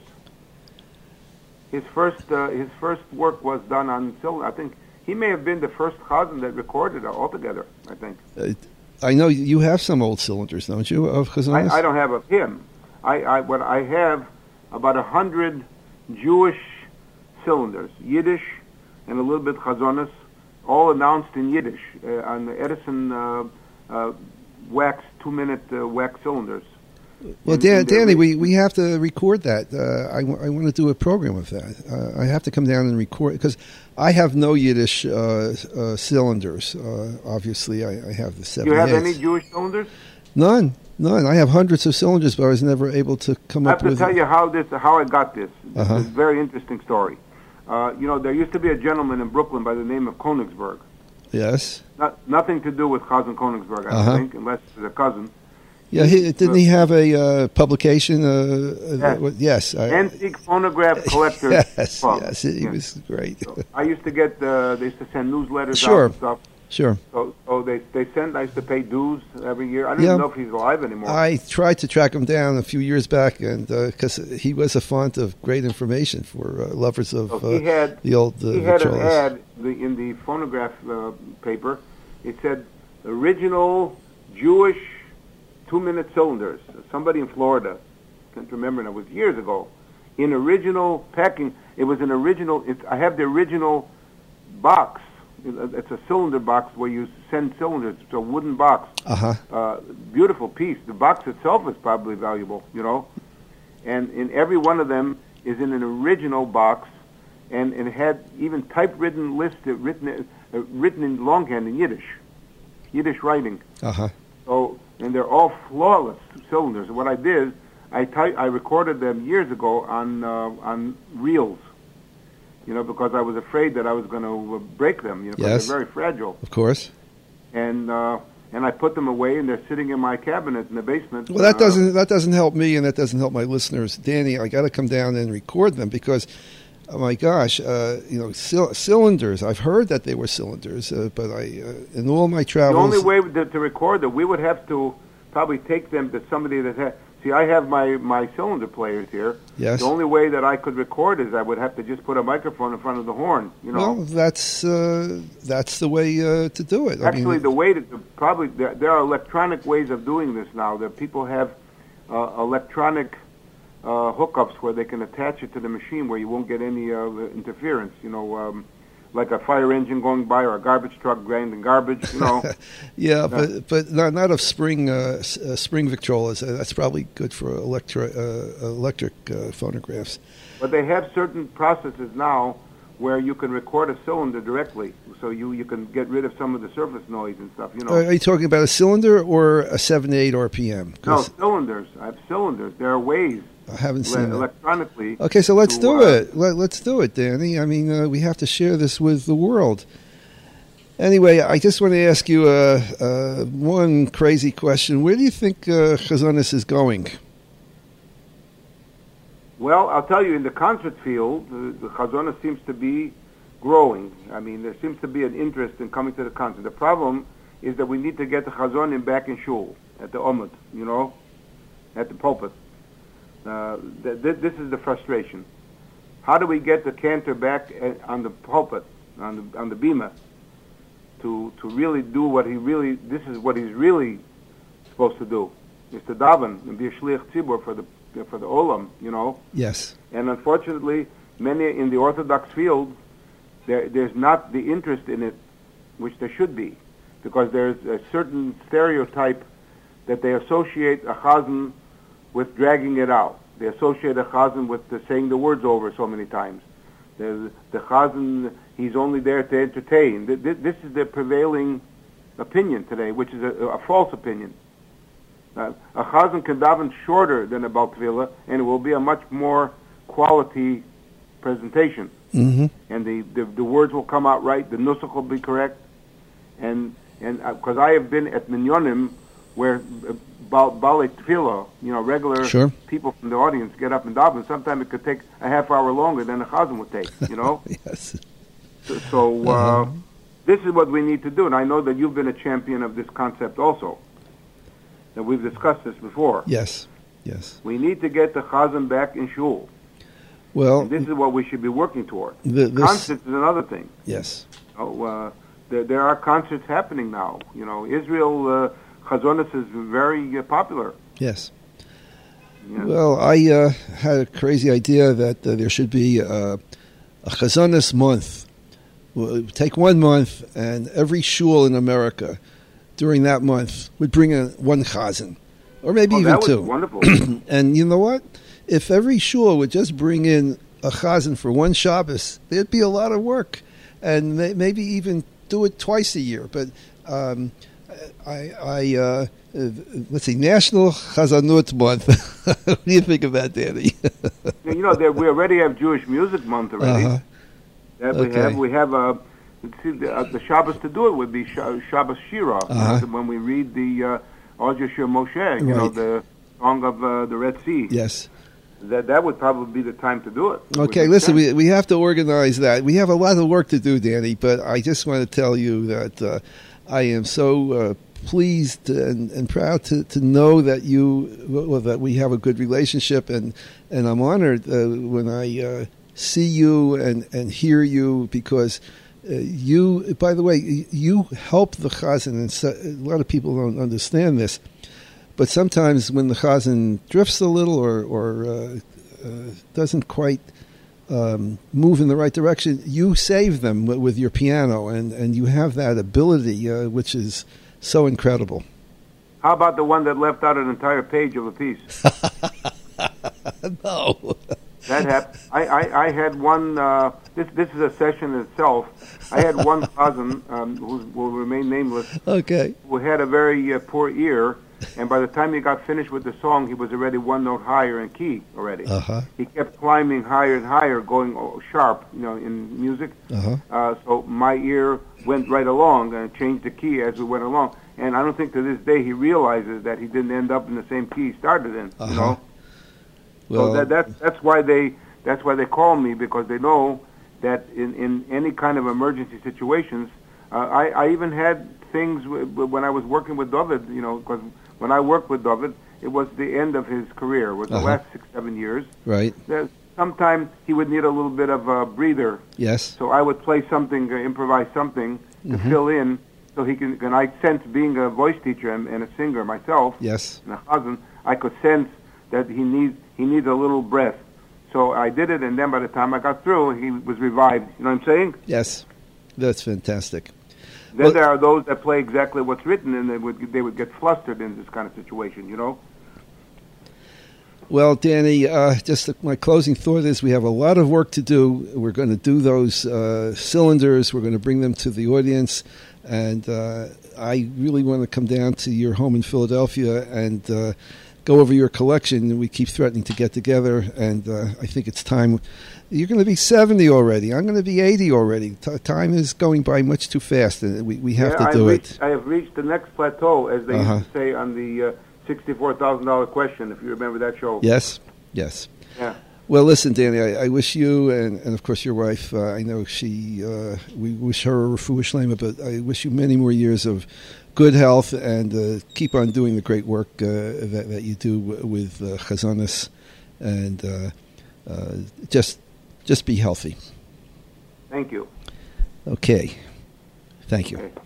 His first uh, his first work was done on cylinders. I think he may have been the first Chazan that recorded it altogether, I think. Uh, I know you have some old cylinders, don't you, of Chazonis? I, I don't have of him. I, I what I have about a hundred Jewish cylinders, Yiddish and a little bit Chazonis, all announced in Yiddish uh, on the Edison uh, uh, wax two-minute uh, wax cylinders. Well, And- Dan, and they're Danny, re- we, we have to record that. Uh, I, w- I want to do a program with that. Uh, I have to come down and record because I have no Yiddish uh, uh, cylinders. Uh, obviously, I, I have the Do seven. you have any Jewish cylinders? None, none. I have hundreds of cylinders, but I was never able to come I up have to with. tell you how this, how I got this. This Uh-huh. is a very interesting story. Uh, you know, there used to be a gentleman in Brooklyn by the name of Konigsberg. Yes. Not, nothing to do with Chazan Konigsberg, I Uh-huh. don't think, unless it's a cousin. Yeah. He, didn't he have a uh, publication? Uh, uh, Yes. what- yes. I, Antique Phonograph Collector yes. Club. Yes. He Yeah. was great. So I used to get, uh, they used to send newsletters Sure. out and stuff. Sure. So, so they they send. I used to pay dues every year. I don't Yeah. even know if he's alive anymore. I tried to track him down a few years back, and because he was a font of great information for uh, lovers of So uh, he had the old uh, he had an Victrolas. ad the, in the phonograph uh, paper. It said original Jewish two-minute cylinders. Somebody in Florida, can't remember. It was years ago. In original packing, it was an original. It, I have the original box. It's a cylinder box where you send cylinders. It's a wooden box. Uh-huh. Uh, beautiful piece. The box itself is probably valuable, you know. And in every one of them is in an original box, and it had even typewritten lists uh, written uh, written in longhand in Yiddish, Yiddish writing. Uh-huh. So, and they're all flawless cylinders. And what I did, I ty- I recorded them years ago on uh, on reels. You know, because I was afraid that I was going to break them. You know, because Yes. they're very fragile. Of course. And uh, and I put them away, and they're sitting in my cabinet in the basement. Well, that Uh, doesn't that doesn't help me, and that doesn't help my listeners. Danny, I got to come down and record them because, oh my gosh, uh, you know, cyl- cylinders. I've heard that they were cylinders, uh, but I uh, in all my The travels. only way to, to record them, we would have to probably take them to somebody that had. See, I have my, my cylinder players here. Yes. The only way that I could record is I would have to just put a microphone in front of the horn. You know. Well, that's uh, that's the way uh, to do it. I Actually, mean, the way to, to probably there, there are electronic ways of doing this now. That people have uh, electronic uh, hookups where they can attach it to the machine where you won't get any uh, interference. You know, um, like a fire engine going by or a garbage truck grinding garbage. You know. yeah, but but not, not of spring uh, s- uh, spring Victrolas. Uh, that's probably good for electro, uh, electric uh, phonographs. But they have certain processes now where you can record a cylinder directly, so you, you can get rid of some of the surface noise and stuff. You know. Are you talking about a cylinder or a seven eight R P M? no 'Cause cylinders. I have cylinders. There are ways I haven't le- seen that. electronically. Okay, so let's to, do uh, it. Let, let's do it, Danny. I mean, uh, we have to share this with the world. Anyway, I just want to ask you uh, uh, one crazy question. Where do you think uh, Chazonis is going? Well, I'll tell you, in the concert field, the, the Chazonah seems to be growing. I mean, there seems to be an interest in coming to the concert. The problem is that we need to get the Chazonim back in shul, at the Omid, you know, at the pulpit. Uh, th- th- this is the frustration. How do we get the cantor back at, on the pulpit, on the on the bima, to to really do what he really, this is what he's really supposed to do, is to daven and be a shliach tzibur for the for the olam, you know. Yes. And unfortunately, many in the Orthodox field, there, there's not the interest in it which there should be, because there's a certain stereotype that they associate a chazan with dragging it out. They associate a chazan with the saying the words over so many times. The, the chazan, he's only there to entertain. This is the prevailing opinion today, which is a, a false opinion. Uh, a chazan can daven shorter than a Baal Tefillah, and it will be a much more quality presentation. Mm-hmm. And the, the, the words will come out right, the nusach will be correct. And and because uh, I have been at minyanim where uh, Baalei Tefillah, you know, regular sure. people from the audience get up and daven. Sometimes it could take a half hour longer than a chazan would take, you know? Yes. So, so uh, uh-huh. this is what we need to do, and I know that you've been a champion of this concept also. That we've discussed this before. Yes, yes. We need to get the chazan back in shul. Well, and this is what we should be working toward. The, this, Concerts is another thing. Yes. Oh, uh, there, there are concerts happening now. You know, Israel uh, Chazonis is very uh, popular. Yes. Yeah. Well, I uh, had a crazy idea that uh, there should be uh, a Chazonis month. We'll take one month, and every shul in America during that month would bring in one chazan, or maybe oh, even that was two. Wonderful. And you know what? If every shul would just bring in a chazan for one Shabbos, there'd be a lot of work, and may, maybe even do it twice a year. But um, I, I uh, let's see, National Chazanut Month. What do you think of that, Danny? You know, there, we already have Jewish Music Month already. Uh-huh. That we Okay. have we have a. See, the, uh, the Shabbos to do it would be Sh- Shabbos Shira, Uh-huh. when we read the uh, Oz Yeshua Moshe, you know, Right. the song of uh, the Red Sea. Yes. That that would probably be the time to do it. It would Okay, make listen, sense. we we have to organize that. We have a lot of work to do, Danny, but I just want to tell you that uh, I am so uh, pleased and, and proud to, to know that you well, that we have a good relationship, and and I'm honored uh, when I uh, see you and, and hear you, because uh, you, by the way, you help the chazan, and so, a lot of people don't understand this. But sometimes when the chazan drifts a little or, or uh, uh, doesn't quite um, move in the right direction, you save them w- with your piano, and, and you have that ability, uh, which is so incredible. How about the one that left out an entire page of a piece? No. That happened. I, I, I had one, uh, this this is a session in itself. I had one cousin, um, who will remain nameless, Okay. who had a very uh, poor ear, and by the time he got finished with the song, he was already one note higher in key already. Uh-huh. He kept climbing higher and higher, going oh, sharp, you know, in music. Uh-huh. Uh, so my ear went right along and changed the key as we went along. And I don't think to this day he realizes that he didn't end up in the same key he started in, Uh-huh. you know. Well, So that, that that's why they that's why they call me, because they know that in, in any kind of emergency situations, uh, I, I even had things w- w- when I was working with David, you know, because when I worked with David, it was the end of his career, it was the Uh-huh. last six, seven years. right. That sometimes he would need a little bit of a breather, Yes. so I would play something, uh, improvise something to Mhm. fill in, so he can, and I sense, being a voice teacher and, and a singer myself, Yes. and a husband, I could sense that he needs he needs a little breath. So I did it, and then by the time I got through, he was revived. You know what I'm saying? Yes. That's fantastic. Then Well- there are those that play exactly what's written, and they would they would get flustered in this kind of situation. You know? Well, Danny, uh, just my closing thought is we have a lot of work to do. We're going to do those uh, cylinders. We're going to bring them to the audience. And uh, I really want to come down to your home in Philadelphia and uh, go over your collection. We keep threatening to get together, and uh, I think it's time. You're going to be seventy already. I'm going to be eighty already. T- time is going by much too fast, and we, we have yeah, to I've do reached, it. I have reached the next plateau, as they Uh-huh. used to say on the uh, sixty-four thousand dollar question, if you remember that show. Yes, yes. Yeah. Well, listen, Danny, I, I wish you and, and, of course, your wife, uh, I know she, uh, we wish her a refuah shlema, but I wish you many more years of good health, and uh, keep on doing the great work uh, that, that you do w- with uh, Chazonis, and uh, uh, just, just be healthy. Thank you. Okay. Thank you. Okay.